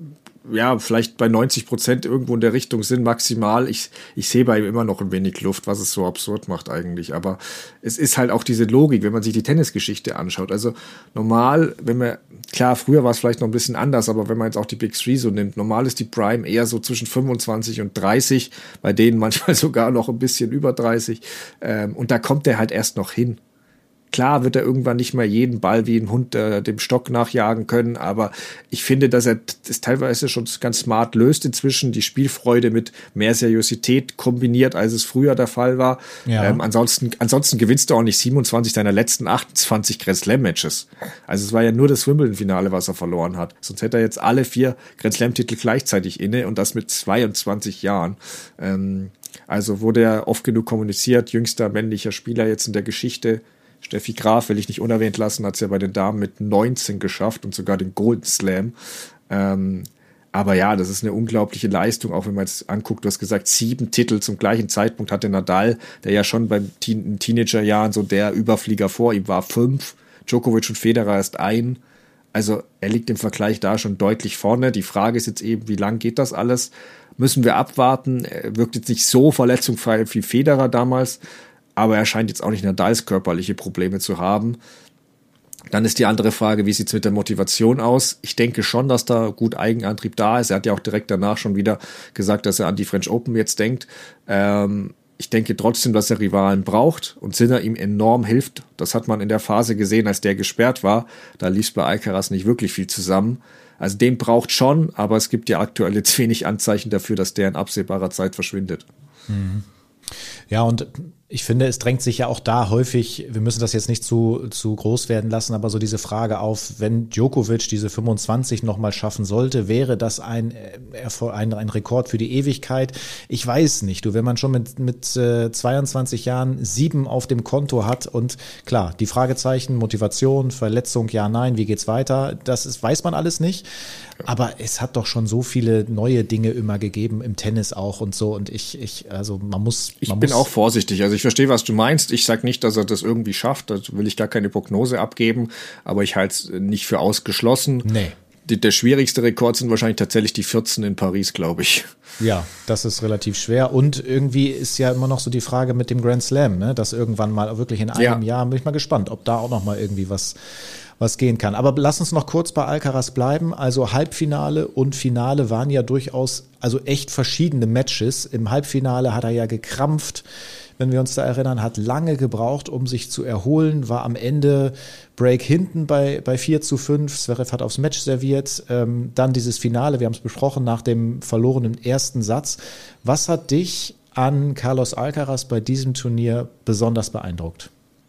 S2: ja, vielleicht bei neunzig Prozent irgendwo in der Richtung sind, maximal. Ich, ich sehe bei ihm immer noch ein wenig Luft, was es so absurd macht eigentlich. Aber es ist halt auch diese Logik, wenn man sich die Tennisgeschichte anschaut. Also normal, wenn man, klar, früher war es vielleicht noch ein bisschen anders, aber wenn man jetzt auch die Big Three so nimmt, normal ist die Prime eher so zwischen fünfundzwanzig und dreißig, bei denen manchmal sogar noch ein bisschen über dreißig. Ähm, und da kommt der halt erst noch hin. Klar wird er irgendwann nicht mehr jeden Ball wie ein Hund äh, dem Stock nachjagen können, aber ich finde, dass er das teilweise schon ganz smart löst inzwischen, die Spielfreude mit mehr Seriosität kombiniert, als es früher der Fall war. Ja. Ähm, ansonsten, ansonsten gewinnst du auch nicht siebenundzwanzig deiner letzten achtundzwanzig Grand Slam Matches. Also es war ja nur das Wimbledon-Finale, was er verloren hat. Sonst hätte er jetzt alle vier Grand Slam-Titel gleichzeitig inne und das mit zweiundzwanzig Jahren. Ähm, also wurde er oft genug kommuniziert, jüngster männlicher Spieler jetzt in der Geschichte. Steffi Graf will ich nicht unerwähnt lassen, hat es ja bei den Damen mit neunzehn geschafft und sogar den Golden Slam. Ähm, aber ja, das ist eine unglaubliche Leistung, auch wenn man jetzt anguckt, du hast gesagt, sieben Titel zum gleichen Zeitpunkt hatte Nadal, der ja schon beim Teen- Teenagerjahren so der Überflieger vor ihm war, fünf. Djokovic und Federer erst ein. Also er liegt im Vergleich da schon deutlich vorne. Die Frage ist jetzt eben, wie lang geht das alles? Müssen wir abwarten. Er wirkt jetzt nicht so verletzungsfrei wie Federer damals, aber er scheint jetzt auch nicht Nadals körperliche Probleme zu haben. Dann ist die andere Frage, wie sieht's mit der Motivation aus? Ich denke schon, dass da gut Eigenantrieb da ist. Er hat ja auch direkt danach schon wieder gesagt, dass er an die French Open jetzt denkt. Ähm, ich denke trotzdem, dass er Rivalen braucht und Sinner ihm enorm hilft. Das hat man in der Phase gesehen, als der gesperrt war. Da lief bei Alcaraz nicht wirklich viel zusammen. Also den braucht schon, aber es gibt ja aktuell jetzt wenig Anzeichen dafür, dass der in absehbarer Zeit verschwindet.
S1: Mhm. Ja, und ich finde, es drängt sich ja auch da häufig, wir müssen das jetzt nicht zu, zu groß werden lassen, aber so diese Frage auf, wenn Djokovic diese fünfundzwanzig nochmal schaffen sollte, wäre das ein, ein, ein Rekord für die Ewigkeit? Ich weiß nicht. Du, wenn man schon mit, mit äh, zweiundzwanzig Jahren sieben auf dem Konto hat und klar, die Fragezeichen, Motivation, Verletzung, ja, nein, wie geht's weiter? Das ist, weiß man alles nicht. Aber es hat doch schon so viele neue Dinge immer gegeben, im Tennis auch und so. Und ich, ich, also man muss. Man
S2: ich
S1: muss
S2: bin auch vorsichtig. Also ich verstehe, was du meinst. Ich sage nicht, dass er das irgendwie schafft. Da will ich gar keine Prognose abgeben. Aber ich halte es nicht für ausgeschlossen.
S1: Nee.
S2: die, der schwierigste Rekord sind wahrscheinlich tatsächlich die vierzehn in Paris, glaube ich.
S1: Ja, das ist relativ schwer. Und irgendwie ist ja immer noch so die Frage mit dem Grand Slam, ne? Das irgendwann mal wirklich in einem ja. Jahr, bin ich mal gespannt, ob da auch noch mal irgendwie was, was gehen kann. Aber lass uns noch kurz bei Alcaraz bleiben. Also Halbfinale und Finale waren ja durchaus, also echt verschiedene Matches. Im Halbfinale hat er ja gekrampft, wenn wir uns da erinnern, hat lange gebraucht, um sich zu erholen, war am Ende Break hinten bei, bei vier zu fünf. Zverev hat aufs Match serviert. Ähm, dann dieses Finale, wir haben es besprochen, nach dem verlorenen ersten Satz. Was hat dich an Carlos Alcaraz bei diesem Turnier besonders beeindruckt?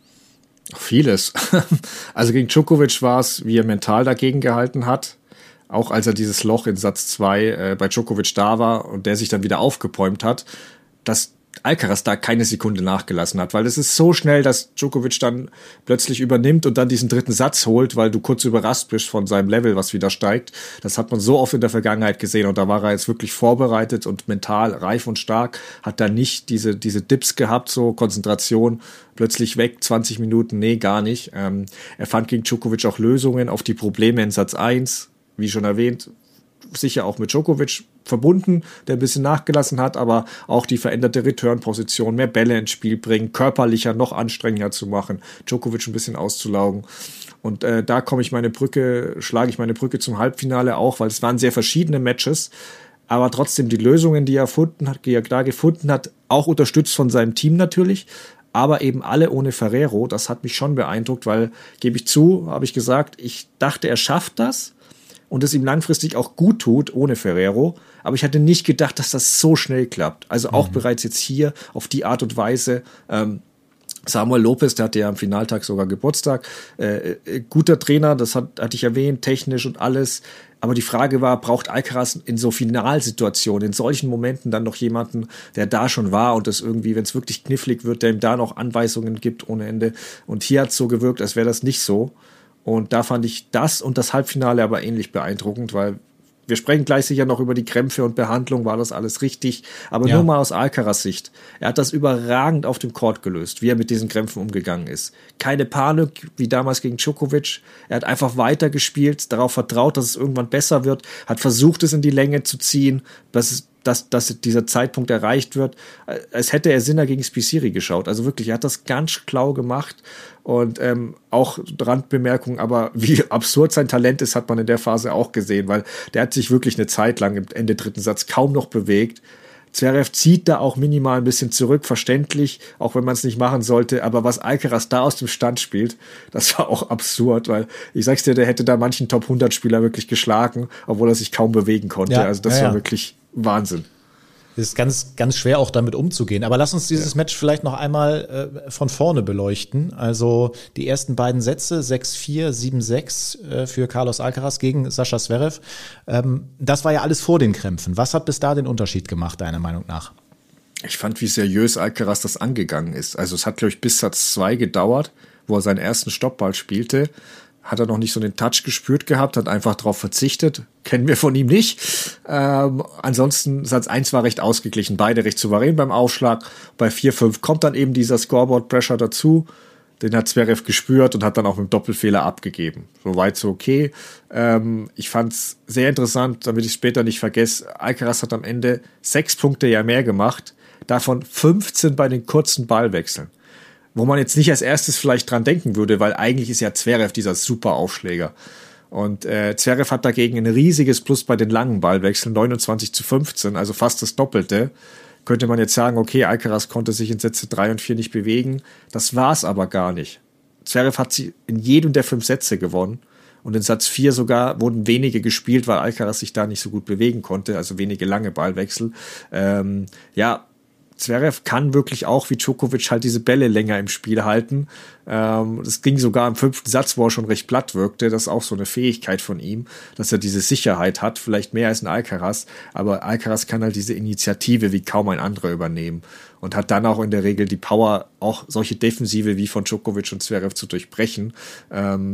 S2: Vieles. Also gegen Djokovic war es, wie er mental dagegen gehalten hat. Auch als er dieses Loch in Satz zwei äh, bei Djokovic da war und der sich dann wieder aufgebäumt hat, dass Alcaraz da keine Sekunde nachgelassen hat, weil es ist so schnell, dass Djokovic dann plötzlich übernimmt und dann diesen dritten Satz holt, weil du kurz überrascht bist von seinem Level, was wieder steigt. Das hat man so oft in der Vergangenheit gesehen und da war er jetzt wirklich vorbereitet und mental reif und stark, hat da nicht diese diese Dips gehabt, so Konzentration, plötzlich weg, zwanzig Minuten, nee, gar nicht. Ähm, er fand gegen Djokovic auch Lösungen auf die Probleme in Satz eins, wie schon erwähnt, sicher auch mit Djokovic verbunden, der ein bisschen nachgelassen hat, aber auch die veränderte Return-Position, mehr Bälle ins Spiel bringen, körperlicher, noch anstrengender zu machen, Djokovic ein bisschen auszulaugen. Und äh, da komme ich meine Brücke, schlage ich meine Brücke zum Halbfinale auch, weil es waren sehr verschiedene Matches, aber trotzdem die Lösungen, die er gefunden hat, die er da gefunden hat, auch unterstützt von seinem Team natürlich, aber eben alle ohne Ferrero, das hat mich schon beeindruckt, weil, gebe ich zu, habe ich gesagt, ich dachte, er schafft das, und es ihm langfristig auch gut tut, ohne Ferrero. Aber ich hatte nicht gedacht, dass das so schnell klappt. Also auch mhm. bereits jetzt hier auf die Art und Weise. Ähm, Samuel Lopez, der hatte ja am Finaltag sogar Geburtstag. Äh, äh, guter Trainer, das hat, hatte ich erwähnt, technisch und alles. Aber die Frage war, braucht Alcaraz in so Finalsituationen, in solchen Momenten dann noch jemanden, der da schon war und das irgendwie, wenn es wirklich knifflig wird, der ihm da noch Anweisungen gibt ohne Ende. Und hier hat es so gewirkt, als wäre das nicht so. Und da fand ich das und das Halbfinale aber ähnlich beeindruckend, weil wir sprechen gleich sicher noch über die Krämpfe und Behandlung, war das alles richtig, aber ja. Nur mal aus Alcaraz Sicht. Er hat das überragend auf dem Court gelöst, wie er mit diesen Krämpfen umgegangen ist. Keine Panik, wie damals gegen Djokovic. Er hat einfach weitergespielt, darauf vertraut, dass es irgendwann besser wird, hat versucht, es in die Länge zu ziehen, dass es Dass, dass dieser Zeitpunkt erreicht wird, als hätte er Sinner gegen Spisiri geschaut. Also wirklich, er hat das ganz schlau gemacht und ähm, auch Randbemerkung, aber wie absurd sein Talent ist, hat man in der Phase auch gesehen, weil der hat sich wirklich eine Zeit lang im Ende dritten Satz kaum noch bewegt. Zverev zieht da auch minimal ein bisschen zurück, verständlich, auch wenn man es nicht machen sollte, aber was Alcaraz da aus dem Stand spielt, das war auch absurd, weil ich sag's dir, der hätte da manchen Top hundert Spieler wirklich geschlagen, obwohl er sich kaum bewegen konnte. Ja, also das ja, war ja. wirklich Wahnsinn.
S1: Es ist ganz, ganz schwer auch damit umzugehen. Aber lass uns dieses ja. Match vielleicht noch einmal äh, von vorne beleuchten. Also die ersten beiden Sätze, sechs vier, sieben sechs äh, für Carlos Alcaraz gegen Sascha Zverev. Ähm, das war ja alles vor den Krämpfen. Was hat bis da den Unterschied gemacht, deiner Meinung nach?
S2: Ich fand, wie seriös Alcaraz das angegangen ist. Also es hat, glaube ich, bis Satz zwei gedauert, wo er seinen ersten Stoppball spielte. Hat er noch nicht so den Touch gespürt gehabt, hat einfach darauf verzichtet. Kennen wir von ihm nicht. Ähm, ansonsten, Satz eins war recht ausgeglichen, beide recht souverän beim Aufschlag. Bei vier fünf kommt dann eben dieser Scoreboard-Pressure dazu. Den hat Zverev gespürt und hat dann auch mit dem Doppelfehler abgegeben. Soweit so okay. Ähm, ich fand's sehr interessant, damit ich es später nicht vergesse. Alcaraz hat am Ende sechs Punkte ja mehr gemacht, davon fünfzehn bei den kurzen Ballwechseln. Wo man jetzt nicht als erstes vielleicht dran denken würde, weil eigentlich ist ja Zverev dieser super Aufschläger. Und äh, Zverev hat dagegen ein riesiges Plus bei den langen Ballwechseln, neunundzwanzig zu fünfzehn, also fast das Doppelte. Könnte man jetzt sagen, okay, Alcaraz konnte sich in Sätze drei und vier nicht bewegen. Das war's aber gar nicht. Zverev hat sie in jedem der fünf Sätze gewonnen. Und in Satz vier sogar wurden wenige gespielt, weil Alcaraz sich da nicht so gut bewegen konnte, also wenige lange Ballwechsel. Ähm, ja, Zverev kann wirklich auch wie Djokovic halt diese Bälle länger im Spiel halten. Ähm, das ging sogar im fünften Satz, wo er schon recht platt wirkte. Das ist auch so eine Fähigkeit von ihm, dass er diese Sicherheit hat, vielleicht mehr als ein Alcaraz. Aber Alcaraz kann halt diese Initiative wie kaum ein anderer übernehmen und hat dann auch in der Regel die Power, auch solche Defensive wie von Djokovic und Zverev zu durchbrechen. Ähm,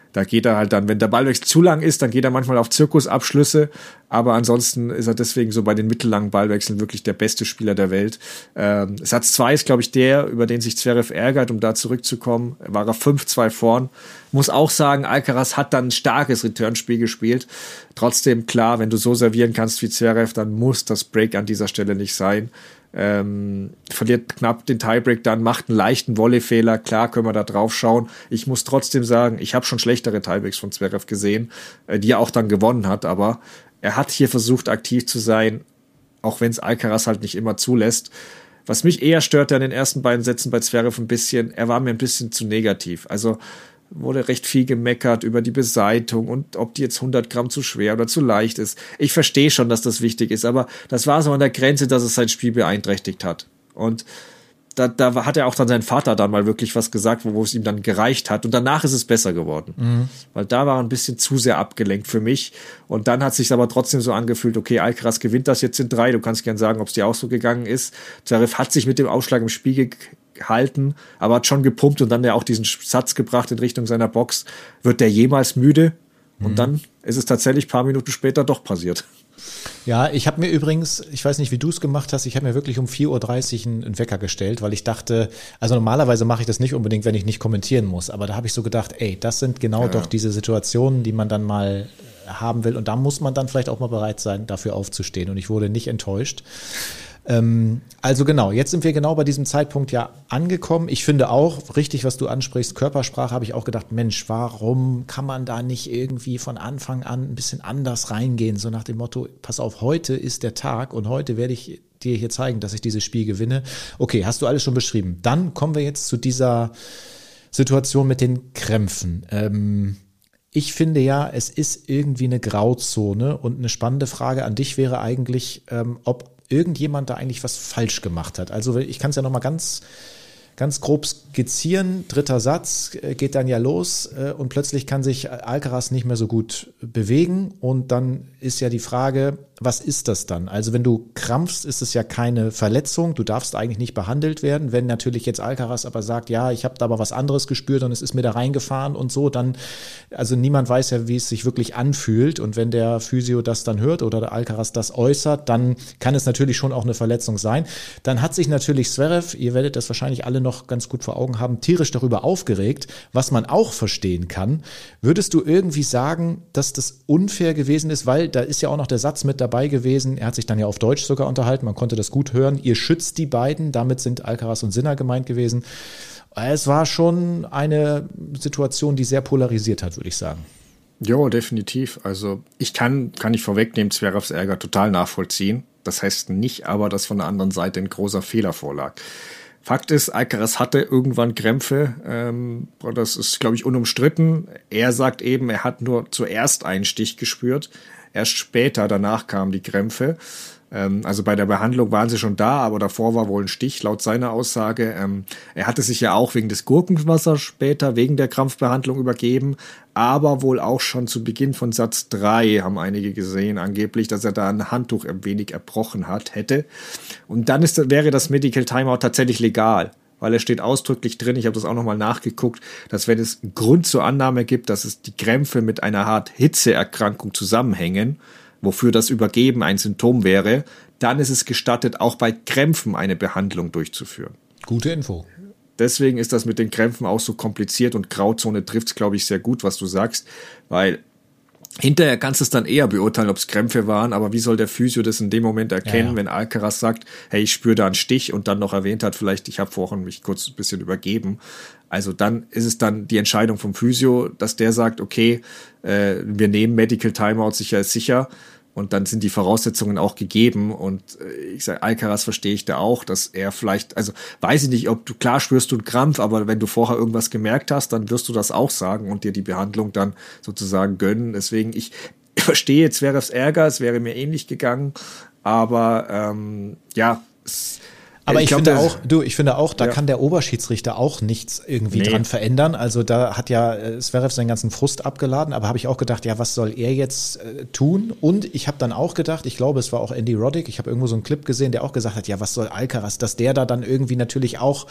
S2: Da geht er halt dann, wenn der Ballwechsel zu lang ist, dann geht er manchmal auf Zirkusabschlüsse, aber ansonsten ist er deswegen so bei den mittellangen Ballwechseln wirklich der beste Spieler der Welt. Ähm, Satz zwei ist, glaube ich, der, über den sich Zverev ärgert, um da zurückzukommen. War er fünf zwei vorn. Muss auch sagen, Alcaraz hat dann ein starkes Returnspiel gespielt. Trotzdem, klar, wenn du so servieren kannst wie Zverev, dann muss das Break an dieser Stelle nicht sein. Ähm, verliert knapp den Tiebreak, dann macht einen leichten Volleyfehler. Klar können wir da drauf schauen. Ich muss trotzdem sagen, ich habe schon schlechtere Tiebreaks von Zverev gesehen, äh, die er auch dann gewonnen hat, aber er hat hier versucht, aktiv zu sein, auch wenn es Alcaraz halt nicht immer zulässt. Was mich eher störte an den ersten beiden Sätzen bei Zverev ein bisschen, er war mir ein bisschen zu negativ. Also wurde recht viel gemeckert über die Beseitung und ob die jetzt hundert Gramm zu schwer oder zu leicht ist. Ich verstehe schon, dass das wichtig ist, aber das war so an der Grenze, dass es sein Spiel beeinträchtigt hat. Und da, da hat er auch dann sein Vater dann mal wirklich was gesagt, wo, wo es ihm dann gereicht hat. Und danach ist es besser geworden. Mhm. Weil da war er ein bisschen zu sehr abgelenkt für mich. Und dann hat es sich aber trotzdem so angefühlt, okay, Alcaraz gewinnt das jetzt in drei. Du kannst gern sagen, ob es dir auch so gegangen ist. Zverev hat sich mit dem Ausschlag im Spiel gehalten, aber hat schon gepumpt und dann ja auch diesen Satz gebracht in Richtung seiner Box. Wird der jemals müde? Und mhm. dann ist es tatsächlich ein paar Minuten später doch passiert.
S1: Ja, ich habe mir übrigens, ich weiß nicht, wie du es gemacht hast, ich habe mir wirklich um vier Uhr dreißig einen, einen Wecker gestellt, weil ich dachte, also normalerweise mache ich das nicht unbedingt, wenn ich nicht kommentieren muss, aber da habe ich so gedacht, ey, das sind genau ja. doch diese Situationen, die man dann mal haben will und da muss man dann vielleicht auch mal bereit sein, dafür aufzustehen und ich wurde nicht enttäuscht. Ähm, also genau, jetzt sind wir genau bei diesem Zeitpunkt ja angekommen. Ich finde auch, richtig, was du ansprichst, Körpersprache, habe ich auch gedacht, Mensch, warum kann man da nicht irgendwie von Anfang an ein bisschen anders reingehen, so nach dem Motto, pass auf, heute ist der Tag und heute werde ich dir hier zeigen, dass ich dieses Spiel gewinne. Okay, hast du alles schon beschrieben. Dann kommen wir jetzt zu dieser Situation mit den Krämpfen. Ähm, Ich finde ja, es ist irgendwie eine Grauzone und eine spannende Frage an dich wäre eigentlich, ähm, ob irgendjemand da eigentlich was falsch gemacht hat. Also ich kann es ja nochmal ganz, ganz grob skizzieren. Dritter Satz äh, geht dann ja los äh, und plötzlich kann sich Alcaraz nicht mehr so gut bewegen und dann ist ja die Frage, was ist das dann? Also wenn du krampfst, ist es ja keine Verletzung, du darfst eigentlich nicht behandelt werden. Wenn natürlich jetzt Alcaraz aber sagt, ja, ich habe da aber was anderes gespürt und es ist mir da reingefahren und so, dann, also niemand weiß ja, wie es sich wirklich anfühlt und wenn der Physio das dann hört oder der Alcaraz das äußert, dann kann es natürlich schon auch eine Verletzung sein. Dann hat sich natürlich Zverev, ihr werdet das wahrscheinlich alle noch ganz gut vor Augen haben, tierisch darüber aufgeregt, was man auch verstehen kann. Würdest du irgendwie sagen, dass das unfair gewesen ist, weil da ist ja auch noch der Satz mit dabei gewesen, er hat sich dann ja auf Deutsch sogar unterhalten, man konnte das gut hören, ihr schützt die beiden, damit sind Alcaraz und Sinner gemeint gewesen. Es war schon eine Situation, die sehr polarisiert hat, würde ich sagen.
S2: Jo, definitiv. Also ich kann, kann ich vorwegnehmen, Zverevs Ärger total nachvollziehen. Das heißt nicht aber, dass von der anderen Seite ein großer Fehler vorlag. Fakt ist, Alcaraz hatte irgendwann Krämpfe. Ähm, das ist, glaube ich, unumstritten. Er sagt eben, er hat nur zuerst einen Stich gespürt. Erst später, danach kamen die Krämpfe. Ähm, also bei der Behandlung waren sie schon da, aber davor war wohl ein Stich, laut seiner Aussage. Ähm, er hatte sich ja auch wegen des Gurkenwassers später, wegen der Krampfbehandlung übergeben, aber wohl auch schon zu Beginn von Satz drei haben einige gesehen, angeblich, dass er da ein Handtuch ein wenig erbrochen hat, hätte. Und dann ist, wäre das Medical Timeout tatsächlich legal, weil es steht ausdrücklich drin, ich habe das auch nochmal nachgeguckt, dass wenn es einen Grund zur Annahme gibt, dass es die Krämpfe mit einer Art Hitzeerkrankung zusammenhängen, wofür das Übergeben ein Symptom wäre, dann ist es gestattet, auch bei Krämpfen eine Behandlung durchzuführen.
S1: Gute Info.
S2: Deswegen ist das mit den Krämpfen auch so kompliziert und Grauzone trifft es, glaube ich, sehr gut, was du sagst, weil hinterher kannst du es dann eher beurteilen, ob es Krämpfe waren, aber wie soll der Physio das in dem Moment erkennen, ja, ja. wenn Alcaraz sagt, hey, ich spüre da einen Stich und dann noch erwähnt hat, vielleicht, ich habe vorhin mich kurz ein bisschen übergeben. Also dann ist es dann die Entscheidung vom Physio, dass der sagt, okay, äh, wir nehmen Medical Timeout, sicher ist sicher. Und dann sind die Voraussetzungen auch gegeben. Und ich sage, Alcaraz verstehe ich da auch, dass er vielleicht, also weiß ich nicht, ob du, klar spürst du einen Krampf, aber wenn du vorher irgendwas gemerkt hast, dann wirst du das auch sagen und dir die Behandlung dann sozusagen gönnen. Deswegen, ich verstehe, jetzt wäre es Ärger, es wäre mir ähnlich gegangen. Aber ähm, ja, es,
S1: Aber ich, ich glaub, finde auch, du, ich finde auch, da ja. kann der Oberschiedsrichter auch nichts irgendwie nee. dran verändern. Also da hat ja äh, Zverev seinen ganzen Frust abgeladen, aber habe ich auch gedacht, ja, was soll er jetzt äh, tun? Und ich habe dann auch gedacht, ich glaube, es war auch Andy Roddick, ich habe irgendwo so einen Clip gesehen, der auch gesagt hat, ja, was soll Alcaraz, dass der da dann irgendwie natürlich auch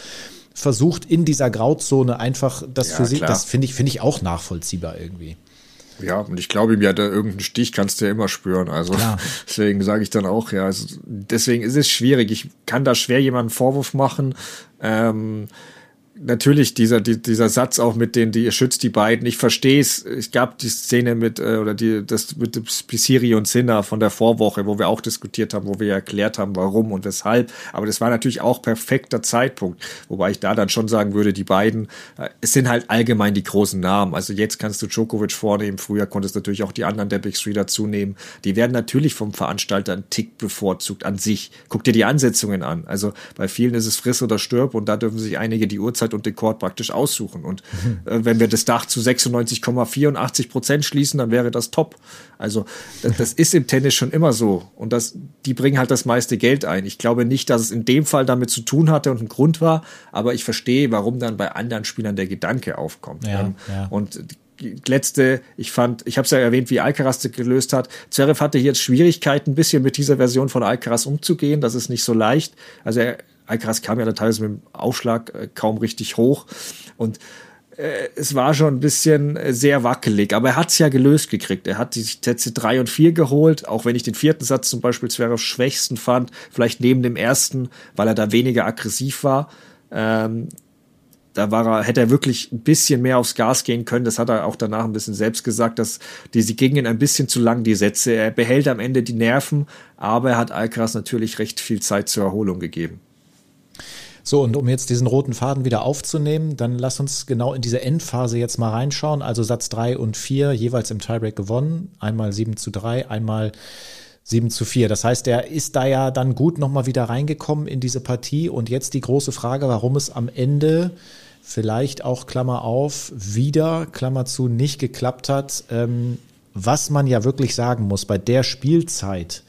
S1: versucht in dieser Grauzone einfach das
S2: Ja,
S1: für sich,
S2: klar.
S1: das finde ich, finde ich auch nachvollziehbar irgendwie.
S2: Ja, und ich glaube, mir hat da irgendeinen Stich kannst du ja immer spüren. Also
S1: Klar.
S2: deswegen sage ich dann auch, ja, also deswegen ist es schwierig. Ich kann da schwer jemanden einen Vorwurf machen. Ähm, Natürlich dieser die, dieser Satz auch mit den, die ihr schützt die beiden. Ich verstehe es. Es gab die Szene mit äh, oder die das mit Siri und Sinner von der Vorwoche, wo wir auch diskutiert haben, wo wir erklärt haben, warum und weshalb. Aber das war natürlich auch perfekter Zeitpunkt, wobei ich da dann schon sagen würde, die beiden, äh, es sind halt allgemein die großen Namen. Also jetzt kannst du Djokovic vornehmen. Früher konntest du natürlich auch die anderen der Big Three dazu nehmen. Die werden natürlich vom Veranstalter einen Tick bevorzugt an sich. Guck dir die Ansetzungen an. Also bei vielen ist es friss oder stirb und da dürfen sich einige die Uhrzeit und den Court praktisch aussuchen. Und mhm. äh, wenn wir das Dach zu sechsundneunzig Komma vierundachtzig Prozent schließen, dann wäre das top. Also das, das ist im Tennis schon immer so. Und das, die bringen halt das meiste Geld ein. Ich glaube nicht, dass es in dem Fall damit zu tun hatte und ein Grund war, aber ich verstehe, warum dann bei anderen Spielern der Gedanke aufkommt.
S1: Ja,
S2: ähm,
S1: ja.
S2: Und die letzte, ich fand, ich habe es ja erwähnt, wie Alcaraz das gelöst hat. Zverev hatte jetzt Schwierigkeiten, ein bisschen mit dieser Version von Alcaraz umzugehen. Das ist nicht so leicht. Also er Alcaraz kam ja dann teilweise mit dem Aufschlag äh, kaum richtig hoch und äh, es war schon ein bisschen äh, sehr wackelig, aber er hat es ja gelöst gekriegt. Er hat die Sätze drei und vier geholt, auch wenn ich den vierten Satz zum Beispiel Zverev schwächsten fand, vielleicht neben dem ersten, weil er da weniger aggressiv war. Ähm, da war er, hätte er wirklich ein bisschen mehr aufs Gas gehen können. Das hat er auch danach ein bisschen selbst gesagt, dass die, sie gingen ein bisschen zu lang, die Sätze. Er behält am Ende die Nerven, aber er hat Alcaraz natürlich recht viel Zeit zur Erholung gegeben.
S1: So, und um jetzt diesen roten Faden wieder aufzunehmen, dann lass uns genau in diese Endphase jetzt mal reinschauen. Also Satz drei und vier jeweils im Tiebreak gewonnen. Einmal sieben zu drei, einmal sieben zu vier. Das heißt, er ist da ja dann gut nochmal wieder reingekommen in diese Partie. Und jetzt die große Frage, warum es am Ende vielleicht auch, Klammer auf, wieder, Klammer zu, nicht geklappt hat. Ähm, was man ja wirklich sagen muss, bei der Spielzeit,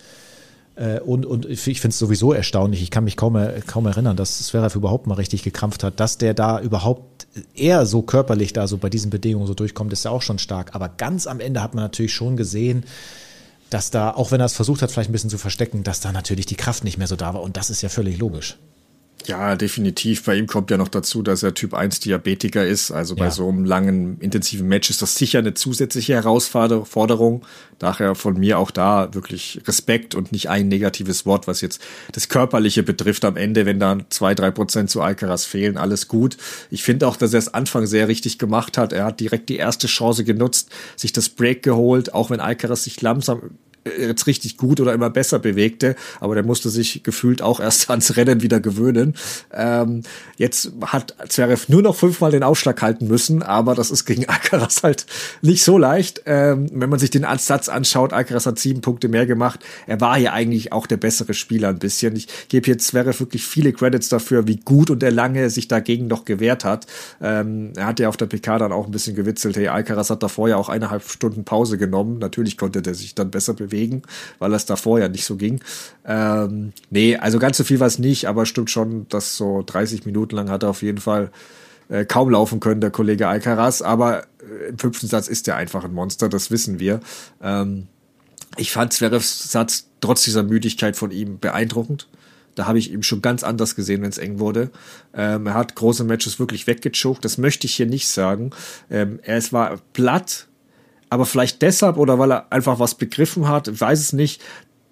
S1: Und, und ich finde es sowieso erstaunlich, ich kann mich kaum, kaum erinnern, dass Zverev überhaupt mal richtig gekrampft hat, dass der da überhaupt eher so körperlich da so bei diesen Bedingungen so durchkommt, ist ja auch schon stark. Aber ganz am Ende hat man natürlich schon gesehen, dass da, auch wenn er es versucht hat, vielleicht ein bisschen zu verstecken, dass da natürlich die Kraft nicht mehr so da war und das ist ja völlig logisch.
S2: Ja, definitiv. Bei ihm kommt ja noch dazu, dass er Typ eins Diabetiker ist. Also bei ja. so einem langen, intensiven Match ist das sicher eine zusätzliche Herausforderung. Daher von mir auch da wirklich Respekt und nicht ein negatives Wort, was jetzt das Körperliche betrifft am Ende, wenn da zwei, drei Prozent zu Alcaraz fehlen, alles gut. Ich finde auch, dass er es Anfang sehr richtig gemacht hat. Er hat direkt die erste Chance genutzt, sich das Break geholt, auch wenn Alcaraz sich langsam jetzt richtig gut oder immer besser bewegte, aber der musste sich gefühlt auch erst ans Rennen wieder gewöhnen. Ähm, jetzt hat Zverev nur noch fünfmal den Aufschlag halten müssen, aber das ist gegen Alcaraz halt nicht so leicht. Ähm, wenn man sich den Satz anschaut, Alcaraz hat sieben Punkte mehr gemacht. Er war hier eigentlich auch der bessere Spieler ein bisschen. Ich gebe hier Zverev wirklich viele Credits dafür, wie gut und er lange sich dagegen noch gewehrt hat. Ähm, er hat ja auf der P K dann auch ein bisschen gewitzelt, hey, Alcaraz hat davor ja auch eineinhalb Stunden Pause genommen. Natürlich konnte der sich dann besser bewegen. Wegen, weil das davor ja nicht so ging. Ähm, nee, also ganz so viel war es nicht, aber stimmt schon, dass so dreißig Minuten lang hat er auf jeden Fall äh, kaum laufen können, der Kollege Alcaraz, aber äh, im fünften Satz ist er einfach ein Monster, das wissen wir. Ähm, ich fand Zverevs Satz trotz dieser Müdigkeit von ihm beeindruckend. Da habe ich ihn schon ganz anders gesehen, wenn es eng wurde. Ähm, er hat große Matches wirklich weggechoked, das möchte ich hier nicht sagen. Ähm, er es war platt, aber vielleicht deshalb oder weil er einfach was begriffen hat, ich weiß es nicht.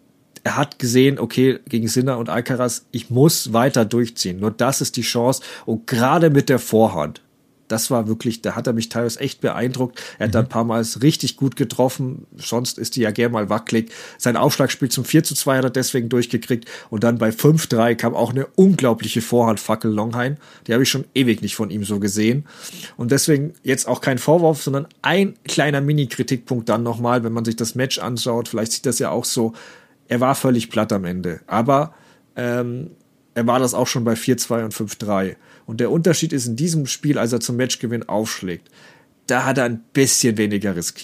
S2: Er hat gesehen, okay, gegen Sinner und Alcaraz, ich muss weiter durchziehen. Nur das ist die Chance. Und gerade mit der Vorhand, das war wirklich, da hat er mich teilweise echt beeindruckt. Er hat mhm. da ein paar Mal richtig gut getroffen. Sonst ist die ja gerne mal wackelig. Sein Aufschlagspiel zum vier zu zwei hat er deswegen durchgekriegt. Und dann bei fünf drei kam auch eine unglaubliche Vorhandfackel Longhain. Die habe ich schon ewig nicht von ihm so gesehen. Und deswegen jetzt auch kein Vorwurf, sondern ein kleiner Mini-Kritikpunkt dann nochmal, wenn man sich das Match anschaut. Vielleicht sieht das ja auch so. Er war völlig platt am Ende. Aber ähm, er war das auch schon bei vier zwei und fünf drei. Und der Unterschied ist in diesem Spiel, als er zum Matchgewinn aufschlägt, da hat er ein bisschen weniger riskiert.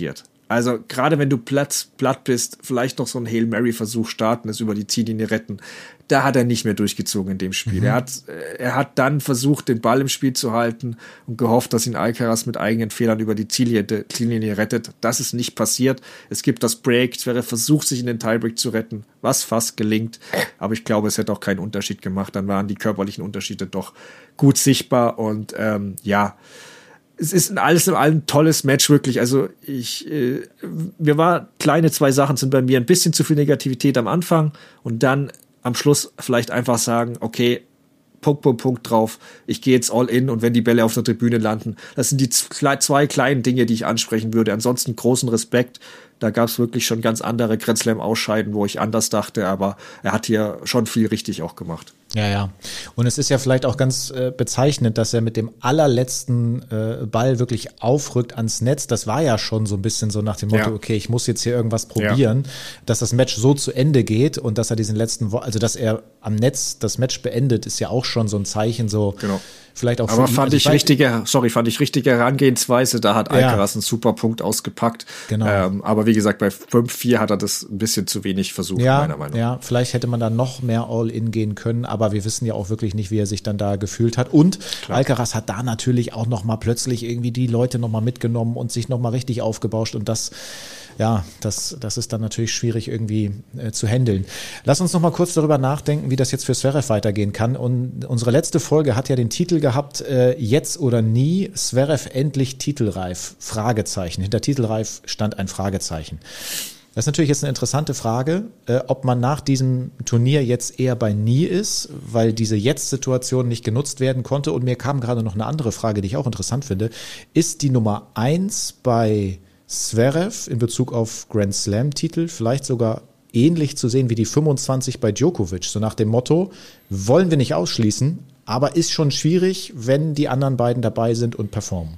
S2: Also gerade wenn du platt, platt bist, vielleicht noch so ein Hail Mary-Versuch starten, es über die Ziellinie retten. Da hat er nicht mehr durchgezogen in dem Spiel. Mhm. Er hat, er hat dann versucht, den Ball im Spiel zu halten und gehofft, dass ihn Alcaraz mit eigenen Fehlern über die Ziellinie, Ziellinie rettet. Das ist nicht passiert. Es gibt das Break. Zverev versucht, sich in den Tiebreak zu retten, was fast gelingt. Aber ich glaube, es hätte auch keinen Unterschied gemacht. Dann waren die körperlichen Unterschiede doch gut sichtbar. Und ähm, ja, es ist ein alles in allem tolles Match, wirklich. Also ich, äh, mir war kleine zwei Sachen sind bei mir ein bisschen zu viel Negativität am Anfang und dann am Schluss vielleicht einfach sagen, okay, Punkt, Punkt, Punkt drauf, ich gehe jetzt all in und wenn die Bälle auf der Tribüne landen, das sind die zwei kleinen Dinge, die ich ansprechen würde. Ansonsten großen Respekt. Da gab es wirklich schon ganz andere Grand Slam-Ausscheiden, wo ich anders dachte, aber er hat hier schon viel richtig auch gemacht.
S1: Ja, ja. Und es ist ja vielleicht auch ganz äh, bezeichnend, dass er mit dem allerletzten äh, Ball wirklich aufrückt ans Netz. Das war ja schon so ein bisschen so nach dem Motto, ja. okay, ich muss jetzt hier irgendwas probieren, ja. dass das Match so zu Ende geht und dass er diesen letzten, Wo- also dass er am Netz das Match beendet, ist ja auch schon so ein Zeichen, so
S2: genau.
S1: vielleicht auch.
S2: Aber fand ich richtige, sorry, fand ich richtige Herangehensweise. Da hat Alcaraz ja. einen super Punkt ausgepackt. Genau. Ähm, aber wie gesagt, bei fünf vier hat er das ein bisschen zu wenig versucht,
S1: ja,
S2: meiner Meinung nach.
S1: Ja, vielleicht hätte man da noch mehr All-In gehen können, aber wir wissen ja auch wirklich nicht, wie er sich dann da gefühlt hat. Und Klar. Alcaraz hat da natürlich auch noch mal plötzlich irgendwie die Leute noch mal mitgenommen und sich noch mal richtig aufgebauscht und das, ja, das, das ist dann natürlich schwierig irgendwie äh, zu handeln. Lass uns noch mal kurz darüber nachdenken, wie das jetzt für Zverev weitergehen kann. Und unsere letzte Folge hat ja den Titel gehabt, äh, jetzt oder nie, Zverev endlich titelreif? Fragezeichen. Hinter titelreif stand ein Fragezeichen. Das ist natürlich jetzt eine interessante Frage, äh, ob man nach diesem Turnier jetzt eher bei nie ist, weil diese Jetzt-Situation nicht genutzt werden konnte. Und mir kam gerade noch eine andere Frage, die ich auch interessant finde. Ist die Nummer eins bei Zverev in Bezug auf Grand Slam-Titel vielleicht sogar ähnlich zu sehen wie die fünfundzwanzig bei Djokovic? So nach dem Motto, wollen wir nicht ausschließen, aber ist schon schwierig, wenn die anderen beiden dabei sind und performen.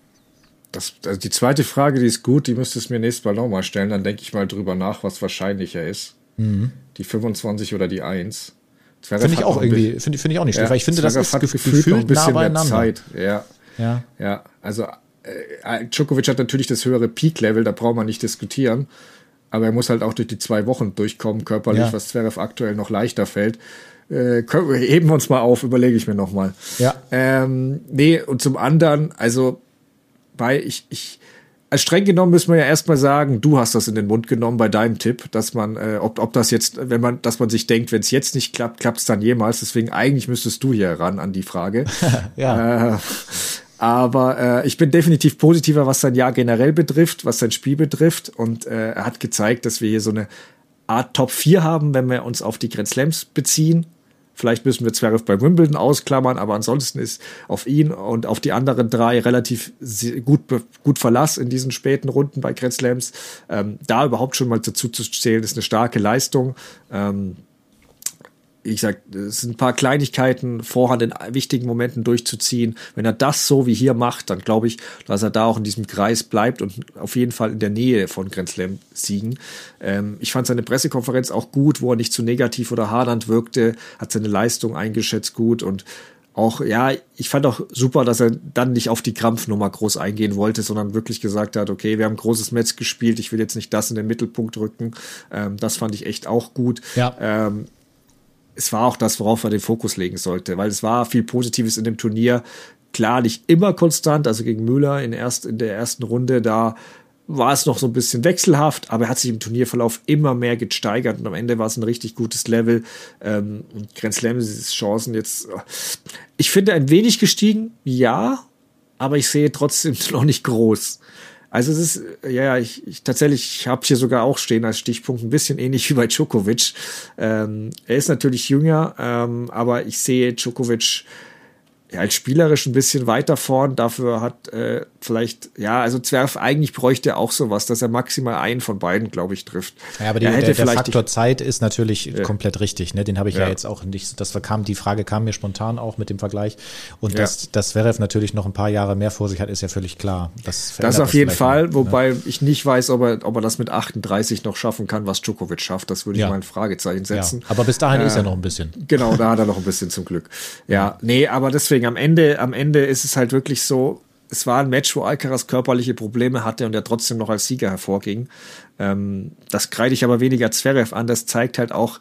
S2: Das, also die zweite Frage, die ist gut, die müsstest du mir nächstes Mal nochmal stellen, dann denke ich mal drüber nach, was wahrscheinlicher ist. Mhm. Die fünfundzweißig oder die eins.
S1: Finde ich auch irgendwie, finde find ich auch nicht schlecht, ja, weil ich finde, das ist
S2: gefühlt, gefühlt noch ein bisschen nah mehr Zeit. Ja. Ja. Ja, also äh, Djokovic hat natürlich das höhere Peak-Level, da braucht man nicht diskutieren, aber er muss halt auch durch die zwei Wochen durchkommen, körperlich, ja. was Zverev aktuell noch leichter fällt. Äh, können, heben wir uns mal auf, überlege ich mir nochmal.
S1: Ja.
S2: Ähm, nee, und zum anderen, also bei ich, ich, als streng genommen müssen wir ja erstmal sagen, du hast das in den Mund genommen bei deinem Tipp, dass man, äh, ob, ob das jetzt, wenn man, dass man sich denkt, wenn es jetzt nicht klappt, klappt es dann jemals. Deswegen eigentlich müsstest du hier ran an die Frage.
S1: ja.
S2: Äh, aber äh, ich bin definitiv positiver, was sein Jahr generell betrifft, was sein Spiel betrifft. Und äh, er hat gezeigt, dass wir hier so eine Art Top vier haben, wenn wir uns auf die Grand Slams beziehen. Vielleicht müssen wir Zverev bei Wimbledon ausklammern, aber ansonsten ist auf ihn und auf die anderen drei relativ gut, gut Verlass in diesen späten Runden bei Grand Slams. Ähm, da überhaupt schon mal dazu zu zählen, ist eine starke Leistung. Ähm, ich sag, es sind ein paar Kleinigkeiten, Vorhand in wichtigen Momenten durchzuziehen. Wenn er das so wie hier macht, dann glaube ich, dass er da auch in diesem Kreis bleibt und auf jeden Fall in der Nähe von Grand Slam Siegen. Ähm, ich fand seine Pressekonferenz auch gut, wo er nicht zu negativ oder hadernd wirkte, hat seine Leistung eingeschätzt gut und auch, ja, ich fand auch super, dass er dann nicht auf die Krampfnummer groß eingehen wollte, sondern wirklich gesagt hat, okay, wir haben ein großes Match gespielt, ich will jetzt nicht das in den Mittelpunkt rücken. Ähm, das fand ich echt auch gut.
S1: Ja.
S2: Ähm, Es war auch das, worauf er den Fokus legen sollte, weil es war viel Positives in dem Turnier. Klar, nicht immer konstant, also gegen Müller in, erst, in der ersten Runde, da war es noch so ein bisschen wechselhaft, aber er hat sich im Turnierverlauf immer mehr gesteigert und am Ende war es ein richtig gutes Level. Ähm, und Grand Slam Chancen jetzt, ich finde, ein wenig gestiegen, ja, aber ich sehe trotzdem noch nicht groß. Also es ist, ja, ich, ich tatsächlich, ich habe hier sogar auch stehen als Stichpunkt ein bisschen ähnlich wie bei Djokovic. Ähm, er ist natürlich jünger, ähm, aber ich sehe Djokovic ja, als spielerisch ein bisschen weiter vorn. Dafür hat äh, vielleicht, ja, also Zverev eigentlich bräuchte er auch sowas, dass er maximal einen von beiden, glaube ich, trifft.
S1: Ja, aber die, der, der Faktor die, Zeit ist natürlich
S2: ja.
S1: komplett richtig. Ne? Den habe ich ja. ja jetzt auch nicht, das kam, die Frage kam mir spontan auch mit dem Vergleich. Und ja. dass, dass Zverev natürlich noch ein paar Jahre mehr vor sich hat, ist ja völlig klar. Das,
S2: das auf jeden Fall, noch, wobei ne? ich nicht weiß, ob er, ob er das mit achtunddreißig noch schaffen kann, was Djokovic schafft. Das würde ich
S1: ja.
S2: mal ein Fragezeichen setzen.
S1: Ja. Aber bis dahin äh, ist er noch ein bisschen.
S2: Genau, da hat er noch ein bisschen zum Glück. Ja, ja. nee, aber deswegen am Ende, am Ende ist es halt wirklich so, es war ein Match, wo Alcaraz körperliche Probleme hatte und er trotzdem noch als Sieger hervorging. Ähm, das kreide ich aber weniger Zverev an. Das zeigt halt auch,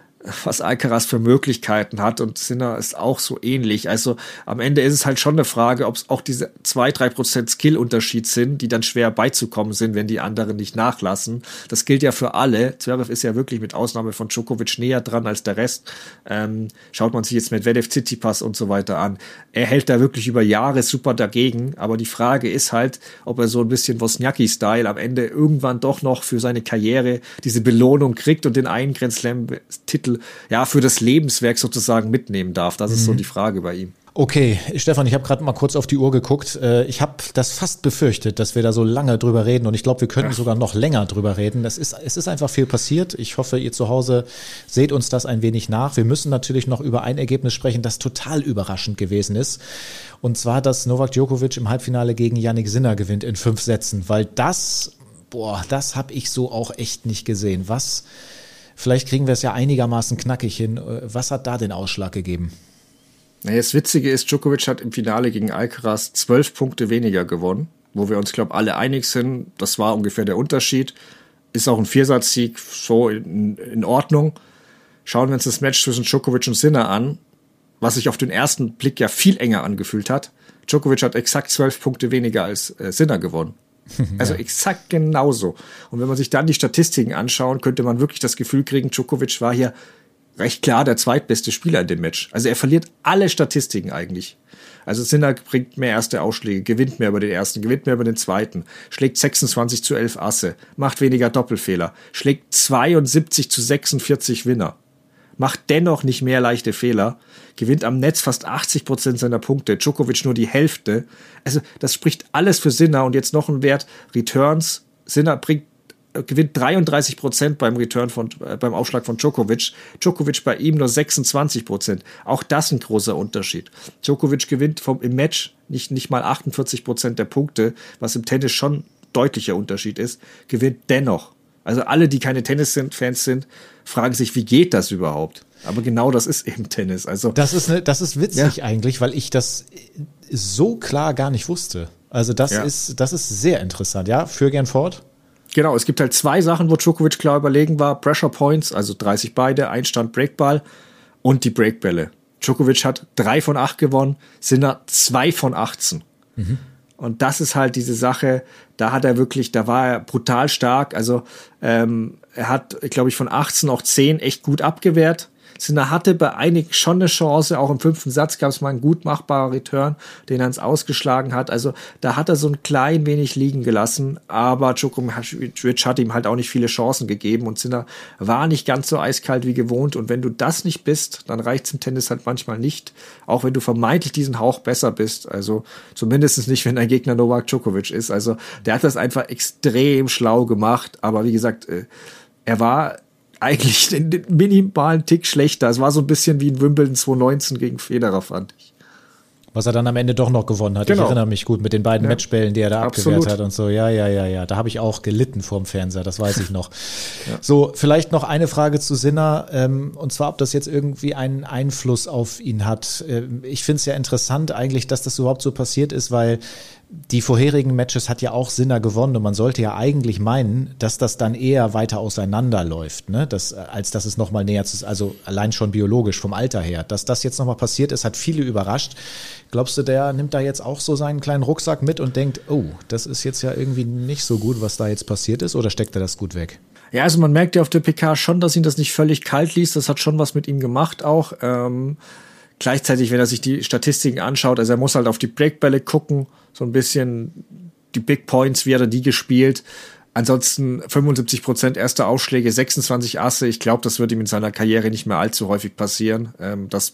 S2: was Alcaraz für Möglichkeiten hat, und Sinner ist auch so ähnlich. Also am Ende ist es halt schon eine Frage, ob es auch diese zwei, drei Prozent Skill-Unterschied sind, die dann schwer beizukommen sind, wenn die anderen nicht nachlassen. Das gilt ja für alle. Zverev ist ja wirklich mit Ausnahme von Djokovic näher dran als der Rest. Ähm, schaut man sich jetzt Medvedev, Tsitsipas und so weiter an. Er hält da wirklich über Jahre super dagegen, aber die Frage ist halt, ob er so ein bisschen Wozniacki-Style am Ende irgendwann doch noch für seine Karriere diese Belohnung kriegt und den einen Grand Slam-Titel ja für das Lebenswerk sozusagen mitnehmen darf. Das ist mhm. so die Frage bei ihm.
S1: Okay, Stefan, ich habe gerade mal kurz auf die Uhr geguckt. Ich habe das fast befürchtet, dass wir da so lange drüber reden, und ich glaube, wir könnten ja. sogar noch länger drüber reden. Das ist, es ist einfach viel passiert. Ich hoffe, ihr zu Hause seht uns das ein wenig nach. Wir müssen natürlich noch über ein Ergebnis sprechen, das total überraschend gewesen ist. Und zwar, dass Novak Djokovic im Halbfinale gegen Jannik Sinner gewinnt in fünf Sätzen, weil das, boah, das habe ich so auch echt nicht gesehen. Was Vielleicht kriegen wir es ja einigermaßen knackig hin. Was hat da den Ausschlag gegeben?
S2: Naja, das Witzige ist, Djokovic hat im Finale gegen Alcaraz zwölf Punkte weniger gewonnen, wo wir uns, glaube ich, alle einig sind. Das war ungefähr der Unterschied. Ist auch ein Viersatzsieg so in, in Ordnung. Schauen wir uns das Match zwischen Djokovic und Sinner an, was sich auf den ersten Blick ja viel enger angefühlt hat. Djokovic hat exakt zwölf Punkte weniger als äh, Sinner gewonnen. Also ja. exakt genauso. Und wenn man sich dann die Statistiken anschaut, könnte man wirklich das Gefühl kriegen, Djokovic war hier recht klar der zweitbeste Spieler in dem Match. Also er verliert alle Statistiken eigentlich. Also Sinner bringt mehr erste Ausschläge, gewinnt mehr über den ersten, gewinnt mehr über den zweiten, schlägt sechsundzwanzig zu elf Asse, macht weniger Doppelfehler, schlägt zweiundsiebzig zu sechsundvierzig Winner, macht dennoch nicht mehr leichte Fehler, gewinnt am Netz fast achtzig Prozent seiner Punkte, Djokovic nur die Hälfte. Also das spricht alles für Sinner. Und jetzt noch ein Wert, Returns. Sinner bringt, gewinnt dreiunddreißig Prozent beim Return von, äh, beim Aufschlag von Djokovic. Djokovic bei ihm nur sechsundzwanzig Prozent. Auch das ein großer Unterschied. Djokovic gewinnt vom, im Match nicht, nicht mal achtundvierzig Prozent der Punkte, was im Tennis schon deutlicher Unterschied ist, gewinnt dennoch. Also alle, die keine Tennis-Fans sind, fragen sich, wie geht das überhaupt? Aber genau das ist eben Tennis. Also
S1: das ist ne, das ist witzig
S2: ja.
S1: eigentlich, weil ich das so klar gar nicht wusste. Also das
S2: ja.
S1: ist das ist sehr interessant. Ja, führ gern fort.
S2: Genau, es gibt halt zwei Sachen, wo Djokovic klar überlegen war. Pressure Points, also dreißig beide, Einstand Breakball und die Breakbälle. Djokovic hat drei von acht gewonnen, Sinner zwei von achtzehn. Mhm. Und das ist halt diese Sache, da hat er wirklich, da war er brutal stark. Also ähm, er hat, glaube ich, von achtzehn auch zehn echt gut abgewehrt. Sinner hatte bei einigen schon eine Chance, auch im fünften Satz gab es mal einen gut machbaren Return, den er ins Ausgeschlagen hat. Also da hat er so ein klein wenig liegen gelassen, aber Djokovic hat ihm halt auch nicht viele Chancen gegeben und Sinner war nicht ganz so eiskalt wie gewohnt. Und wenn du das nicht bist, dann reicht es im Tennis halt manchmal nicht, auch wenn du vermeintlich diesen Hauch besser bist. Also zumindest nicht, wenn dein Gegner Novak Djokovic ist. Also der hat das einfach extrem schlau gemacht, aber wie gesagt, er war eigentlich den, den minimalen Tick schlechter. Es war so ein bisschen wie in Wimbledon zwanzig neunzehn gegen Federer, fand ich.
S1: Was er dann am Ende doch noch gewonnen hat.
S2: Genau.
S1: Ich erinnere mich gut mit den beiden ja. Matchbällen, die er da
S2: Absolut.
S1: abgewehrt hat und so. Ja, ja, ja, ja. Da habe ich auch gelitten vorm Fernseher, das weiß ich noch. ja. So, vielleicht noch eine Frage zu Sinner, ähm, und zwar, ob das jetzt irgendwie einen Einfluss auf ihn hat. Ähm, ich finde es ja interessant eigentlich, dass das überhaupt so passiert ist, weil die vorherigen Matches hat ja auch Sinner gewonnen und man sollte ja eigentlich meinen, dass das dann eher weiter auseinanderläuft, ne? Das, als dass es nochmal näher ist, also allein schon biologisch vom Alter her. Dass das jetzt nochmal passiert ist, hat viele überrascht. Glaubst du, der nimmt da jetzt auch so seinen kleinen Rucksack mit und denkt, oh, das ist jetzt ja irgendwie nicht so gut, was da jetzt passiert ist, oder steckt er das gut weg?
S2: Ja, also man merkt ja auf der P K schon, dass ihn das nicht völlig kalt ließ. Das hat schon was mit ihm gemacht auch. Ähm, gleichzeitig, wenn er sich die Statistiken anschaut, also er muss halt auf die Breakbälle gucken, so ein bisschen die Big Points, wie hat er die gespielt. Ansonsten fünfundsiebzig Prozent erste Ausschläge, sechsundzwanzig Asse. Ich glaube, das wird ihm in seiner Karriere nicht mehr allzu häufig passieren. Ähm, das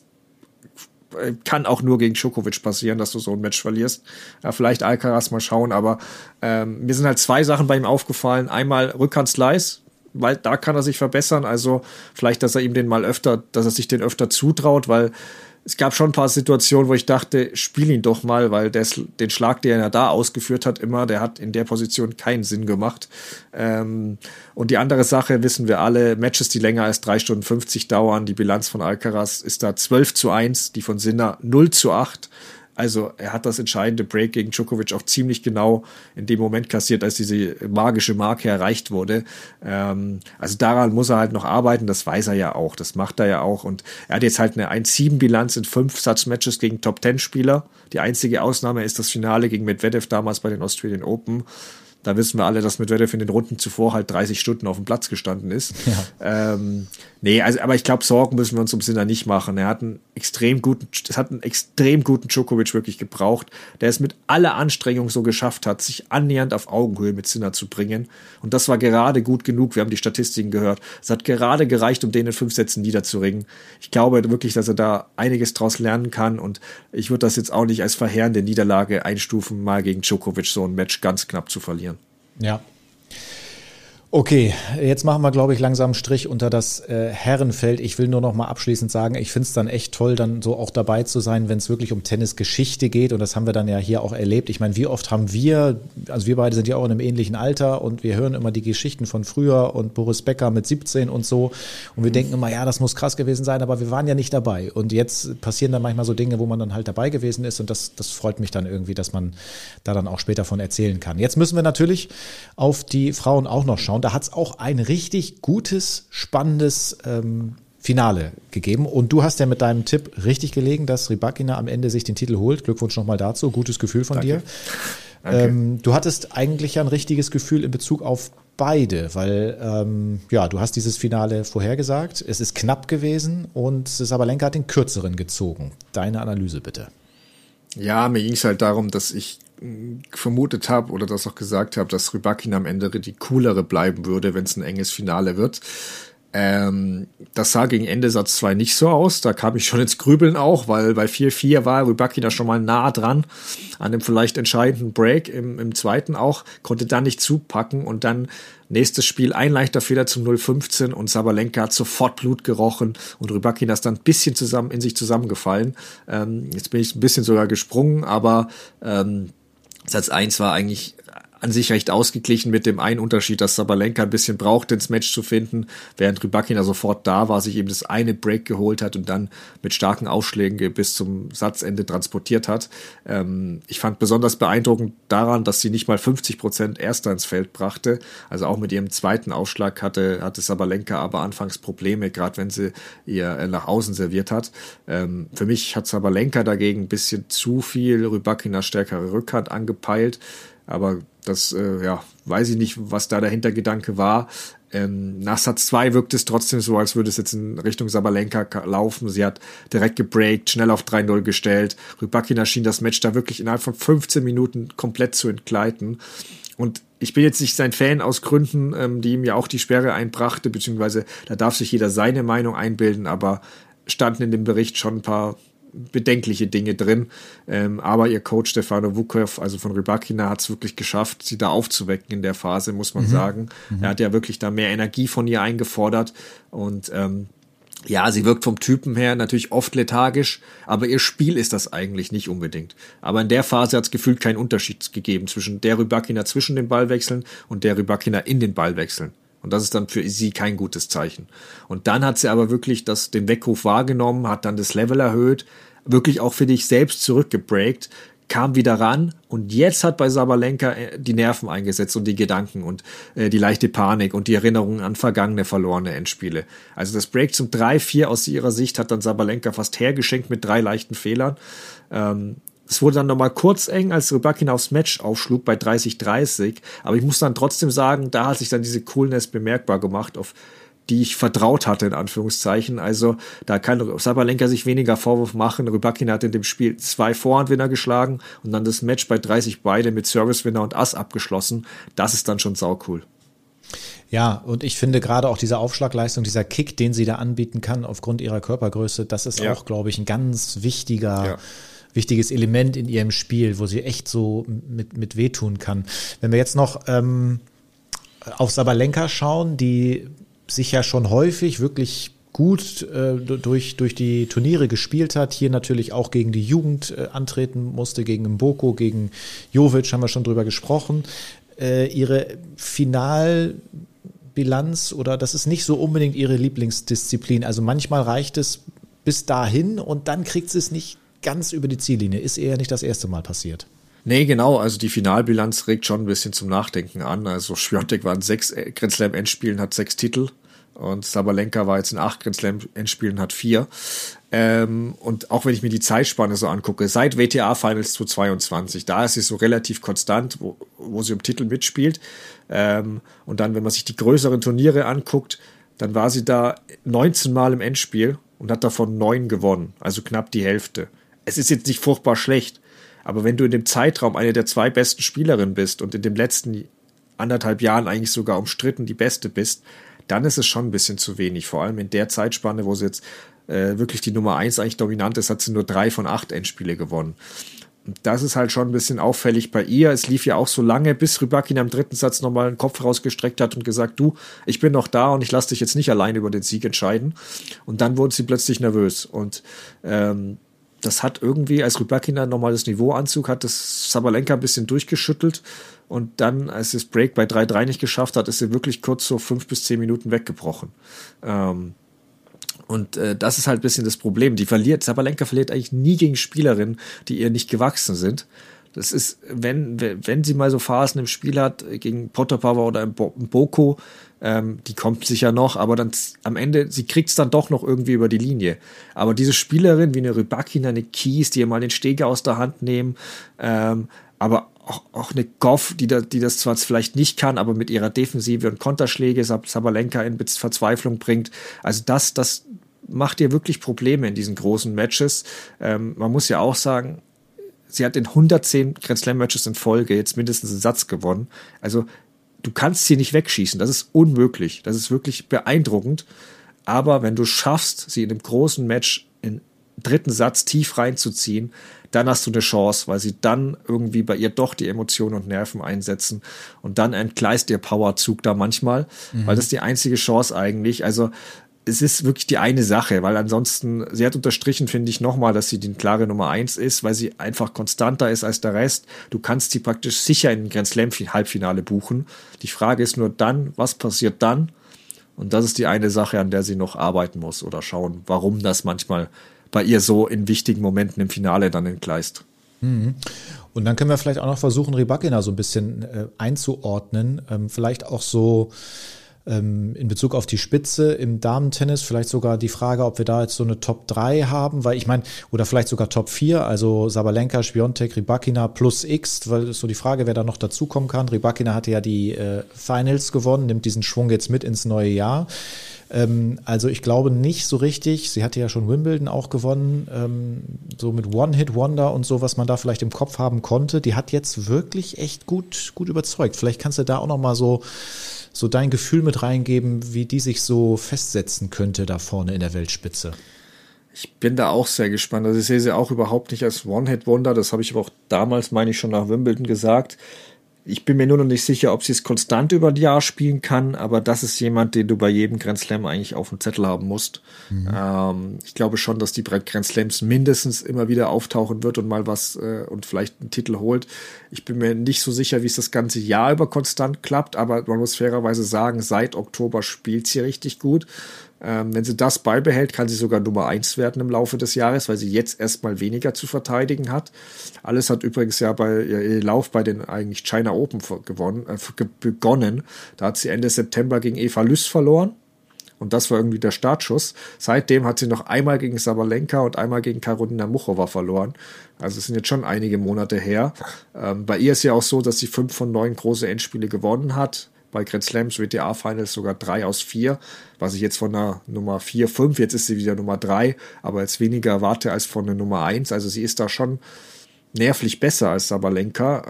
S2: kann auch nur gegen Djokovic passieren, dass du so ein Match verlierst. Ja, vielleicht Alcaraz, mal schauen. Aber ähm, mir sind halt zwei Sachen bei ihm aufgefallen. Einmal Rückhand-Slice, weil da kann er sich verbessern. Also vielleicht, dass er ihm den mal öfter, dass er sich den öfter zutraut, weil es gab schon ein paar Situationen, wo ich dachte, spiel ihn doch mal, weil der, den Schlag, den er da ausgeführt hat, immer, der hat in der Position keinen Sinn gemacht. Ähm, und die andere Sache wissen wir alle, Matches, die länger als drei Stunden fünfzig dauern, die Bilanz von Alcaraz ist da zwölf zu eins, die von Sinner null zu acht. Also er hat das entscheidende Break gegen Djokovic auch ziemlich genau in dem Moment kassiert, als diese magische Marke erreicht wurde. Ähm, also daran muss er halt noch arbeiten, das weiß er ja auch, das macht er ja auch. Und er hat jetzt halt eine eins sieben Bilanz in fünf Such Matches gegen Top-Ten-Spieler. Die einzige Ausnahme ist das Finale gegen Medvedev damals bei den Australian Open. Da wissen wir alle, dass Medvedev in den Runden zuvor halt dreißig Stunden auf dem Platz gestanden ist. Ja. Ähm, nee, also, aber ich glaube, Sorgen müssen wir uns um Sinner nicht machen. Er hat einen extrem guten, es hat einen extrem guten Djokovic wirklich gebraucht, der es mit aller Anstrengung so geschafft hat, sich annähernd auf Augenhöhe mit Sinner zu bringen. Und das war gerade gut genug. Wir haben die Statistiken gehört. Es hat gerade gereicht, um den in fünf Sätzen niederzuringen. Ich glaube wirklich, dass er da einiges draus lernen kann. Und ich würde das jetzt auch nicht als verheerende Niederlage einstufen, mal gegen Djokovic so ein Match ganz knapp zu verlieren.
S1: Ja. Okay, jetzt machen wir, glaube ich, langsam einen Strich unter das äh, Herrenfeld. Ich will nur noch mal abschließend sagen, ich finde es dann echt toll, dann so auch dabei zu sein, wenn es wirklich um Tennisgeschichte geht. Und das haben wir dann ja hier auch erlebt. Ich meine, wie oft haben wir, also wir beide sind ja auch in einem ähnlichen Alter und wir hören immer die Geschichten von früher und Boris Becker mit siebzehn und so. Und wir mhm. denken immer, ja, das muss krass gewesen sein, aber wir waren ja nicht dabei. Und jetzt passieren dann manchmal so Dinge, wo man dann halt dabei gewesen ist. Und das, das freut mich dann irgendwie, dass man da dann auch später von erzählen kann. Jetzt müssen wir natürlich auf die Frauen auch noch schauen. Da hat es auch ein richtig gutes, spannendes ähm, Finale gegeben. Und du hast ja mit deinem Tipp richtig gelegen, dass Rybakina am Ende sich den Titel holt. Glückwunsch nochmal dazu. Gutes Gefühl von
S2: Danke.
S1: dir. Danke. Ähm, du hattest eigentlich ja ein richtiges Gefühl in Bezug auf beide, weil ähm, ja, du hast dieses Finale vorhergesagt. Es ist knapp gewesen und Sabalenka hat den kürzeren gezogen. Deine Analyse bitte.
S2: Ja, mir ging es halt darum, dass ich vermutet habe oder das auch gesagt habe, dass Rybakina am Ende die coolere bleiben würde, wenn es ein enges Finale wird. Ähm, das sah gegen Ende Satz zwei nicht so aus. Da kam ich schon ins Grübeln auch, weil bei vier vier war Rybakina schon mal nah dran an dem vielleicht entscheidenden Break im, im zweiten auch, konnte dann nicht zupacken und dann nächstes Spiel ein leichter Fehler zum null fünfzehn und Sabalenka hat sofort Blut gerochen und Rybakina ist dann ein bisschen zusammen in sich zusammengefallen. Ähm, jetzt bin ich ein bisschen sogar gesprungen, aber ähm, Satz eins war eigentlich an sich recht ausgeglichen mit dem einen Unterschied, dass Sabalenka ein bisschen brauchte, ins Match zu finden, während Rybakina sofort da war, sich eben das eine Break geholt hat und dann mit starken Aufschlägen bis zum Satzende transportiert hat. Ähm, ich fand besonders beeindruckend daran, dass sie nicht mal fünfzig Prozent Erster ins Feld brachte. Also auch mit ihrem zweiten Aufschlag hatte, hatte Sabalenka aber anfangs Probleme, gerade wenn sie ihr nach außen serviert hat. Ähm, für mich hat Sabalenka dagegen ein bisschen zu viel Rybakina stärkere Rückhand angepeilt. Aber das, äh, ja, weiß ich nicht, was da der Hintergedanke war. Ähm, nach Satz zwei wirkt es trotzdem so, als würde es jetzt in Richtung Sabalenka laufen. Sie hat direkt gebreakt, schnell auf drei null gestellt. Rybakina schien das Match da wirklich innerhalb von fünfzehn Minuten komplett zu entgleiten. Und ich bin jetzt nicht sein Fan aus Gründen, ähm, die ihm ja auch die Sperre einbrachte, beziehungsweise da darf sich jeder seine Meinung einbilden, aber standen in dem Bericht schon ein paar bedenkliche Dinge drin, ähm, aber ihr Coach Stefano Vukov, also von Rybakina, hat es wirklich geschafft, sie da aufzuwecken in der Phase, muss man mhm. sagen. Mhm. Er hat ja wirklich da mehr Energie von ihr eingefordert und ähm, ja, sie wirkt vom Typen her natürlich oft lethargisch, aber ihr Spiel ist das eigentlich nicht unbedingt. Aber in der Phase hat es gefühlt keinen Unterschied gegeben zwischen der Rybakina zwischen den Ballwechseln und der Rybakina in den Ballwechseln. Und das ist dann für sie kein gutes Zeichen. Und dann hat sie aber wirklich das, den Weckruf wahrgenommen, hat dann das Level erhöht, wirklich auch für dich selbst zurückgebreakt, kam wieder ran und jetzt hat bei Sabalenka die Nerven eingesetzt und die Gedanken und äh, die leichte Panik und die Erinnerungen an vergangene verlorene Endspiele. Also das Break zum drei vier aus ihrer Sicht hat dann Sabalenka fast hergeschenkt mit drei leichten Fehlern. Ähm, Es wurde dann nochmal kurz eng, als Rybakina aufs Match aufschlug bei dreißig dreißig. Aber ich muss dann trotzdem sagen, da hat sich dann diese Coolness bemerkbar gemacht, auf die ich vertraut hatte, in Anführungszeichen. Also da kann Sabalenka sich weniger Vorwurf machen. Rybakina hat in dem Spiel zwei Vorhandwinner geschlagen und dann das Match bei dreißig beide mit Servicewinner und Ass abgeschlossen. Das ist dann schon saucool.
S1: Ja, und ich finde gerade auch diese Aufschlagleistung, dieser Kick, den sie da anbieten kann aufgrund ihrer Körpergröße, das ist ja auch, glaube ich, ein ganz wichtiger ja. wichtiges Element in ihrem Spiel, wo sie echt so mit, mit wehtun kann. Wenn wir jetzt noch ähm, auf Sabalenka schauen, die sich ja schon häufig wirklich gut äh, durch, durch die Turniere gespielt hat, hier natürlich auch gegen die Jugend äh, antreten musste, gegen Mboko, gegen Jovic, haben wir schon drüber gesprochen. Äh, ihre Finalbilanz oder das ist nicht so unbedingt ihre Lieblingsdisziplin. Also manchmal reicht es bis dahin und dann kriegt sie es nicht ganz über die Ziellinie. Ist eher nicht das erste Mal passiert.
S2: Nee, genau, also die Finalbilanz regt schon ein bisschen zum Nachdenken an. Also Świątek war in sechs Grand Slam Endspielen, hat sechs Titel und Sabalenka war jetzt in acht Grand Slam Endspielen, hat vier. Ähm, und auch wenn ich mir die Zeitspanne so angucke, seit W T A Finals zweitausendzweiundzwanzig, da ist sie so relativ konstant, wo, wo sie um Titel mitspielt. Ähm, und dann, wenn man sich die größeren Turniere anguckt, dann war sie da neunzehn Mal im Endspiel und hat davon neun gewonnen, also knapp die Hälfte. Es ist jetzt nicht furchtbar schlecht, aber wenn du in dem Zeitraum eine der zwei besten Spielerinnen bist und in den letzten anderthalb Jahren eigentlich sogar umstritten die Beste bist, dann ist es schon ein bisschen zu wenig. Vor allem in der Zeitspanne, wo sie jetzt äh, wirklich die Nummer eins eigentlich dominant ist, hat sie nur drei von acht Endspiele gewonnen. Und das ist halt schon ein bisschen auffällig bei ihr. Es lief ja auch so lange, bis Rybakina im dritten Satz nochmal den Kopf rausgestreckt hat und gesagt, du, ich bin noch da und ich lasse dich jetzt nicht allein über den Sieg entscheiden. Und dann wurde sie plötzlich nervös. Und ähm, das hat irgendwie, als Rybakina nochmal das Niveau anzog, hat das Sabalenka ein bisschen durchgeschüttelt. Und dann, als sie das Break bei drei drei nicht geschafft hat, ist sie wirklich kurz so fünf bis zehn Minuten weggebrochen. Ähm, und äh, das ist halt ein bisschen das Problem. Die verliert, Sabalenka verliert eigentlich nie gegen Spielerinnen, die ihr nicht gewachsen sind. Das ist, wenn, wenn sie mal so Phasen im Spiel hat, gegen Potapova oder im Boko, ähm, die kommt sicher noch, aber dann am Ende, sie kriegt es dann doch noch irgendwie über die Linie. Aber diese Spielerin wie eine Rybakina, eine Kies, die ihr mal den Steger aus der Hand nehmen, ähm, aber auch, auch eine Goff, die, da, die das zwar vielleicht nicht kann, aber mit ihrer Defensive und Konterschläge Sabalenka in Verzweiflung bringt. Also das, das macht ihr wirklich Probleme in diesen großen Matches. Ähm, man muss ja auch sagen, sie hat in hundertzehn Grand Slam Matches in Folge jetzt mindestens einen Satz gewonnen. Also du kannst sie nicht wegschießen. Das ist unmöglich. Das ist wirklich beeindruckend. Aber wenn du schaffst, sie in einem großen Match im dritten Satz tief reinzuziehen, dann hast du eine Chance, weil sie dann irgendwie bei ihr doch die Emotionen und Nerven einsetzen und dann entgleist ihr Powerzug da manchmal, mhm. weil das ist die einzige Chance eigentlich. Also es ist wirklich die eine Sache, weil ansonsten, sie hat unterstrichen, finde ich nochmal, dass sie die klare Nummer eins ist, weil sie einfach konstanter ist als der Rest. Du kannst sie praktisch sicher in den Grand Slam Halbfinale buchen. Die Frage ist nur dann, was passiert dann? Und das ist die eine Sache, an der sie noch arbeiten muss oder schauen, warum das manchmal bei ihr so in wichtigen Momenten im Finale dann entgleist.
S1: Mhm. Und dann können wir vielleicht auch noch versuchen, Rybakina so ein bisschen äh, einzuordnen, ähm, vielleicht auch so in Bezug auf die Spitze im Damentennis, vielleicht sogar die Frage, ob wir da jetzt so eine Top drei haben, weil ich meine, oder vielleicht sogar Top vier, also Sabalenka, Świątek, Rybakina plus X, weil ist so die Frage, wer da noch dazukommen kann. Rybakina hatte ja die äh, Finals gewonnen, nimmt diesen Schwung jetzt mit ins neue Jahr. Ähm, also ich glaube nicht so richtig, sie hatte ja schon Wimbledon auch gewonnen, ähm, so mit One-Hit-Wonder und so, was man da vielleicht im Kopf haben konnte, die hat jetzt wirklich echt gut, gut überzeugt. Vielleicht kannst du da auch noch mal so so dein Gefühl mit reingeben, wie die sich so festsetzen könnte da vorne in der Weltspitze.
S2: Ich bin da auch sehr gespannt. Also ich sehe sie auch überhaupt nicht als One-Hit-Wonder. Das habe ich aber auch damals, meine ich, schon nach Wimbledon gesagt. Ich bin mir nur noch nicht sicher, ob sie es konstant über ein Jahr spielen kann, aber das ist jemand, den du bei jedem Grand Slam eigentlich auf dem Zettel haben musst. Mhm. Ähm, ich glaube schon, dass die Grand Slams mindestens immer wieder auftauchen wird und mal was äh, und vielleicht einen Titel holt. Ich bin mir nicht so sicher, wie es das ganze Jahr über konstant klappt, aber man muss fairerweise sagen, seit Oktober spielt sie richtig gut. Ähm, wenn sie das beibehält, kann sie sogar Nummer eins werden im Laufe des Jahres, weil sie jetzt erstmal weniger zu verteidigen hat. Alles hat übrigens ja bei ihr Lauf bei den eigentlich China Open gewonnen, äh, begonnen. Da hat sie Ende September gegen Eva Lys verloren. Und das war irgendwie der Startschuss. Seitdem hat sie noch einmal gegen Sabalenka und einmal gegen Karolina Muchova verloren. Also es sind jetzt schon einige Monate her. Ähm, bei ihr ist ja auch so, dass sie fünf von neun große Endspiele gewonnen hat. Bei Grand Slams, W T A Finals sogar drei aus vier, was ich jetzt von der Nummer vier, fünf, jetzt ist sie wieder Nummer drei, aber jetzt weniger erwarte als von der Nummer eins. Also sie ist da schon nervlich besser als Sabalenka.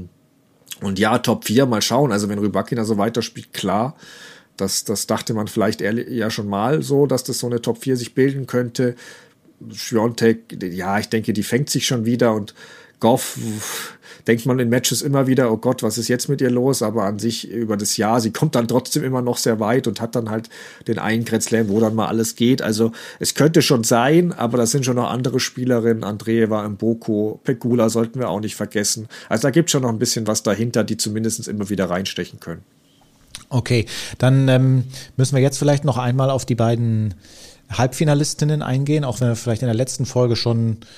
S2: Und ja, Top vier, mal schauen. Also wenn Rybakina so weiterspielt, klar, das, das dachte man vielleicht eher, ja schon mal so, dass das so eine Top vier sich bilden könnte. Świątek, ja, ich denke, die fängt sich schon wieder und Goff denkt man in Matches immer wieder, oh Gott, was ist jetzt mit ihr los? Aber an sich über das Jahr, sie kommt dann trotzdem immer noch sehr weit und hat dann halt den einen Grand Slam, wo dann mal alles geht. Also es könnte schon sein, aber das sind schon noch andere Spielerinnen. Andreeva, Mboko, Pegula sollten wir auch nicht vergessen. Also da gibt es schon noch ein bisschen was dahinter, die zumindest immer wieder reinstechen können.
S1: Okay, dann ähm, müssen wir jetzt vielleicht noch einmal auf die beiden Halbfinalistinnen eingehen, auch wenn wir vielleicht in der letzten Folge schon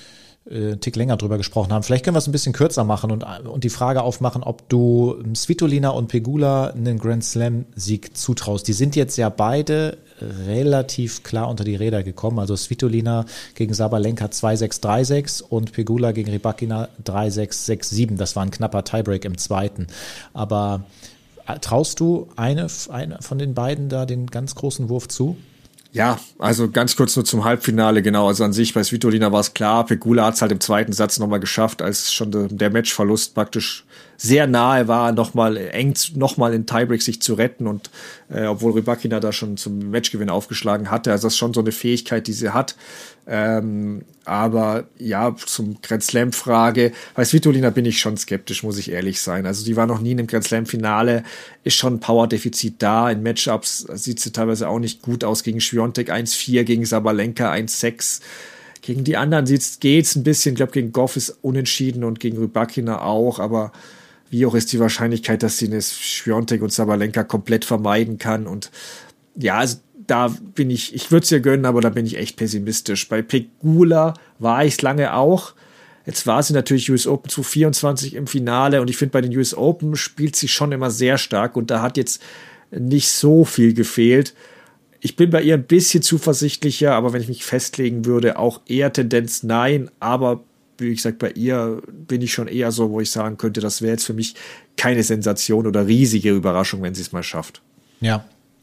S1: äh, Tick länger drüber gesprochen haben. Vielleicht können wir es ein bisschen kürzer machen und, und die Frage aufmachen, ob du Svitolina und Pegula einen Grand Slam-Sieg zutraust. Die sind jetzt ja beide relativ klar unter die Räder gekommen. Also Svitolina gegen Sabalenka zwei sechs, drei sechs und Pegula gegen Rybakina drei sechs, sechs sieben. Das war ein knapper Tiebreak im zweiten. Aber traust du eine, eine von den beiden da den ganz großen Wurf zu?
S2: Ja, also ganz kurz nur zum Halbfinale, genau. Also an sich bei Svitolina war es klar, Pegula hat es halt im zweiten Satz nochmal geschafft, als schon de, der Matchverlust praktisch sehr nahe war, nochmal eng, nochmal in Tiebreak sich zu retten und äh, obwohl Rybakina da schon zum Matchgewinn aufgeschlagen hatte, also das ist schon so eine Fähigkeit, die sie hat. Ähm, aber ja, zum Grand Slam Frage, bei Svitolina bin ich schon skeptisch, muss ich ehrlich sein. Also die war noch nie in einem Grand Slam Finale, ist schon ein Power-Defizit da. In Matchups sieht sie teilweise auch nicht gut aus gegen Świątek eins vier, gegen Sabalenka eins sechs. Gegen die anderen sieht's, geht's ein bisschen. Ich glaube, gegen Goff ist unentschieden und gegen Rybakina auch, aber wie hoch ist die Wahrscheinlichkeit, dass sie eine Świątek und Sabalenka komplett vermeiden kann? Und ja, also da bin ich, ich würde es ihr gönnen, aber da bin ich echt pessimistisch. Bei Pegula war ich es lange auch. Jetzt war sie natürlich U S Open zu vierundzwanzig im Finale und ich finde, bei den U S Open spielt sie schon immer sehr stark und da hat jetzt nicht so viel gefehlt. Ich bin bei ihr ein bisschen zuversichtlicher, aber wenn ich mich festlegen würde, auch eher Tendenz nein, aber wie gesagt, bei ihr bin ich schon eher so, wo ich sagen könnte, das wäre jetzt für mich keine Sensation oder riesige Überraschung, wenn sie es mal schafft.
S1: Ja.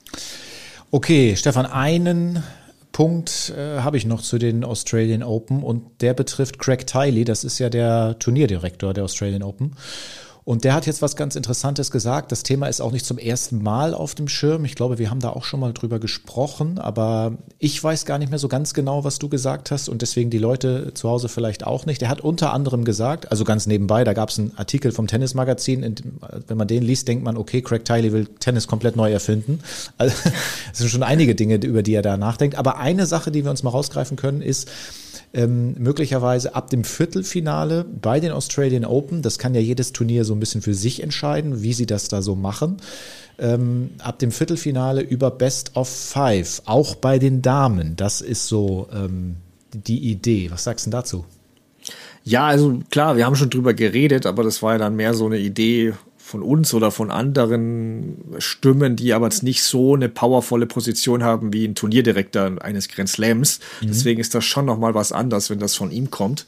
S1: Okay, Stefan, einen Punkt äh, habe ich noch zu den Australian Open und der betrifft Craig Tiley, das ist ja der Turnierdirektor der Australian Open. Und der hat jetzt was ganz Interessantes gesagt. Das Thema ist auch nicht zum ersten Mal auf dem Schirm. Ich glaube, wir haben da auch schon mal drüber gesprochen, aber ich weiß gar nicht mehr so ganz genau, was du gesagt hast und deswegen die Leute zu Hause vielleicht auch nicht. Der hat unter anderem gesagt, also ganz nebenbei, da gab es einen Artikel vom Tennismagazin, wenn man den liest, denkt man, okay, Craig Tiley will Tennis komplett neu erfinden. Also, es sind schon einige Dinge, über die er da nachdenkt. Aber eine Sache, die wir uns mal rausgreifen können, ist, Ähm, möglicherweise ab dem Viertelfinale bei den Australian Open, das kann ja jedes Turnier so ein bisschen für sich entscheiden, wie sie das da so machen, ähm, ab dem Viertelfinale über Best of Five, auch bei den Damen, das ist so ähm, die Idee. Was sagst du denn dazu?
S2: Ja, also klar, wir haben schon drüber geredet, aber das war ja dann mehr so eine Idee von uns oder von anderen Stimmen, die aber jetzt nicht so eine powervolle Position haben wie ein Turnierdirektor eines Grand Slams. Mhm. Deswegen ist das schon nochmal was anderes, wenn das von ihm kommt.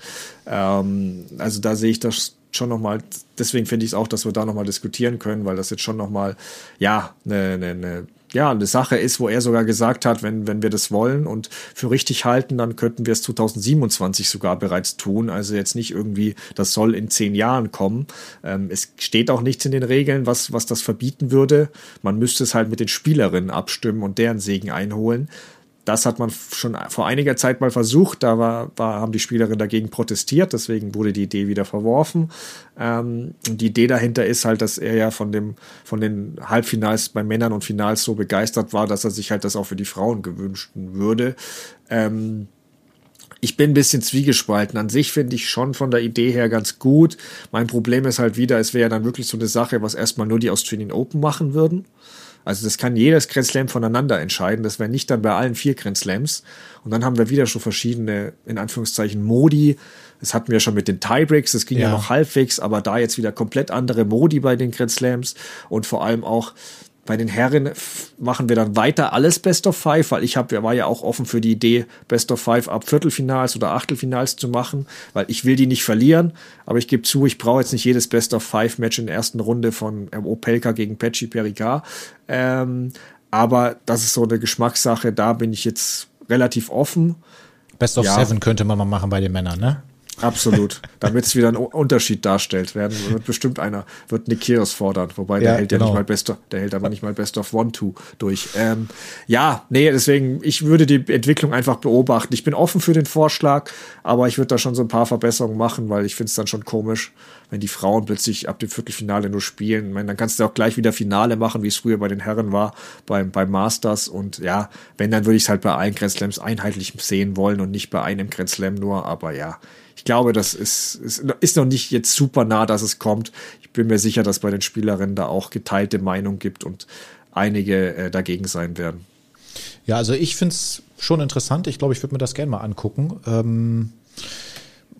S2: Ähm, also da sehe ich das schon nochmal, deswegen finde ich es auch, dass wir da nochmal diskutieren können, weil das jetzt schon nochmal, ja, eine, eine, eine ja, eine Sache ist, wo er sogar gesagt hat, wenn, wenn wir das wollen und für richtig halten, dann könnten wir es zwanzig siebenundzwanzig sogar bereits tun. Also jetzt nicht irgendwie, das soll in zehn Jahren kommen. Ähm, es steht auch nichts in den Regeln, was, was das verbieten würde. Man müsste es halt mit den Spielerinnen abstimmen und deren Segen einholen. Das hat man schon vor einiger Zeit mal versucht, da war, war, haben die Spielerinnen dagegen protestiert, deswegen wurde die Idee wieder verworfen. Ähm, und die Idee dahinter ist halt, dass er ja von dem, von den Halbfinals bei Männern und Finals so begeistert war, dass er sich halt das auch für die Frauen gewünscht würde. Ähm, Ich bin ein bisschen zwiegespalten. An sich finde ich schon von der Idee her ganz gut. Mein Problem ist halt wieder, es wäre ja dann wirklich so eine Sache, was erstmal nur die Australian Open machen würden. Also das kann jedes Grand Slam voneinander entscheiden. Das wäre nicht dann bei allen vier Grand Slams. Und dann haben wir wieder schon verschiedene, in Anführungszeichen, Modi. Das hatten wir schon mit den Tiebreaks. Das ging ja. ja noch halbwegs, aber da jetzt wieder komplett andere Modi bei den Grand Slams. Und vor allem auch bei den Herren machen wir dann weiter alles Best of Five, weil ich hab, war ja auch offen für die Idee, Best of Five ab Viertelfinals oder Achtelfinals zu machen, weil ich will die nicht verlieren, aber ich gebe zu, ich brauche jetzt nicht jedes Best of Five Match in der ersten Runde von Opelka gegen Pecci Pericard, ähm, aber das ist so eine Geschmackssache, da bin ich jetzt relativ offen.
S1: Best of ja. Seven könnte man mal machen bei den Männern, ne?
S2: Absolut. Damit es wieder einen Unterschied darstellt, werden wird bestimmt einer, wird Nick Kyrgios fordern, wobei ja, der hält genau. ja nicht mal Best of, der hält aber nicht mal Best of One, Two durch. Ähm, ja, nee, deswegen, ich würde die Entwicklung einfach beobachten. Ich bin offen für den Vorschlag, aber ich würde da schon so ein paar Verbesserungen machen, weil ich finde es dann schon komisch, wenn die Frauen plötzlich ab dem Viertelfinale nur spielen. Ich meine, dann kannst du auch gleich wieder Finale machen, wie es früher bei den Herren war, beim, beim Masters. Und ja, wenn, dann würde ich es halt bei allen Grand Slams einheitlich sehen wollen und nicht bei einem Grand Slam nur, aber ja, ich glaube, das ist, ist, ist noch nicht jetzt super nah, dass es kommt. Ich bin mir sicher, dass bei den Spielerinnen da auch geteilte Meinung gibt und einige äh, dagegen sein werden.
S1: Ja, also ich finde es schon interessant. Ich glaube, ich würde mir das gerne mal angucken. Ähm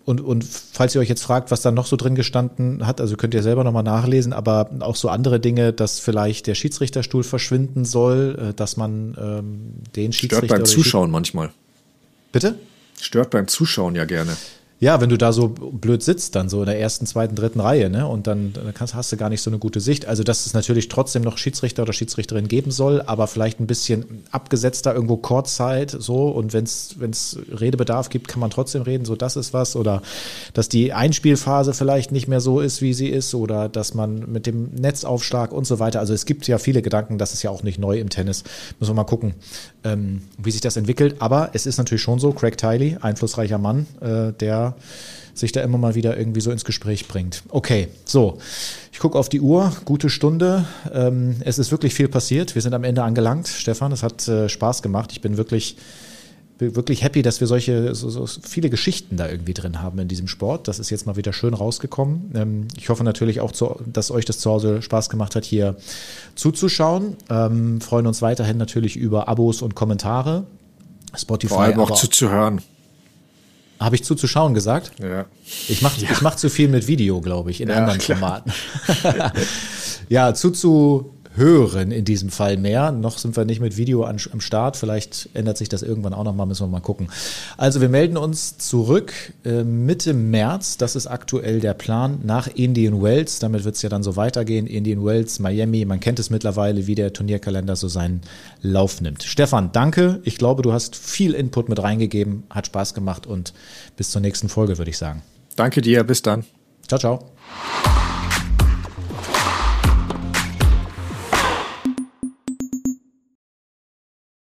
S1: Und, und falls ihr euch jetzt fragt, was da noch so drin gestanden hat, also könnt ihr selber nochmal nachlesen, aber auch so andere Dinge, dass vielleicht der Schiedsrichterstuhl verschwinden soll, dass man ähm, den Schiedsrichter...
S2: Stört beim Zuschauen manchmal.
S1: Bitte?
S2: Stört beim Zuschauen ja gerne.
S1: Ja, wenn du da so blöd sitzt, dann so in der ersten, zweiten, dritten Reihe, ne? Und dann, dann kannst, hast du gar nicht so eine gute Sicht. Also, dass es natürlich trotzdem noch Schiedsrichter oder Schiedsrichterin geben soll, aber vielleicht ein bisschen abgesetzter, irgendwo Courtside, so. Und wenn es Redebedarf gibt, kann man trotzdem reden, so, das ist was. Oder dass die Einspielphase vielleicht nicht mehr so ist, wie sie ist. Oder dass man mit dem Netzaufschlag und so weiter. Also, es gibt ja viele Gedanken, das ist ja auch nicht neu im Tennis. Müssen wir mal gucken, ähm, wie sich das entwickelt. Aber es ist natürlich schon so, Craig Tiley, einflussreicher Mann, äh, der sich da immer mal wieder irgendwie so ins Gespräch bringt. Okay, so, ich gucke auf die Uhr, gute Stunde. Ähm, es ist wirklich viel passiert. Wir sind am Ende angelangt. Stefan, es hat äh, Spaß gemacht. Ich bin wirklich, wirklich happy, dass wir solche, so, so viele Geschichten da irgendwie drin haben in diesem Sport. Das ist jetzt mal wieder schön rausgekommen. Ähm, ich hoffe natürlich auch, zu, dass euch das zu Hause Spaß gemacht hat, hier zuzuschauen. Ähm, freuen uns weiterhin natürlich über Abos und Kommentare. Spotify.
S2: Vor allem auch zuzuhören.
S1: Habe ich zuzuschauen gesagt?
S2: Ja.
S1: Ich mache
S2: ja.
S1: ich mach zu viel mit Video, glaube ich, in
S2: ja,
S1: anderen
S2: klar.
S1: Formaten. Ja, zuzuhören in diesem Fall mehr. Noch sind wir nicht mit Video an, am Start. Vielleicht ändert sich das irgendwann auch nochmal, müssen wir mal gucken. Also wir melden uns zurück äh, Mitte März. Das ist aktuell der Plan nach Indian Wells. Damit wird es ja dann so weitergehen. Indian Wells, Miami, man kennt es mittlerweile, wie der Turnierkalender so seinen Lauf nimmt. Stefan, danke. Ich glaube, du hast viel Input mit reingegeben. Hat Spaß gemacht und bis zur nächsten Folge, würde ich sagen.
S2: Danke dir. Bis dann.
S1: Ciao, ciao.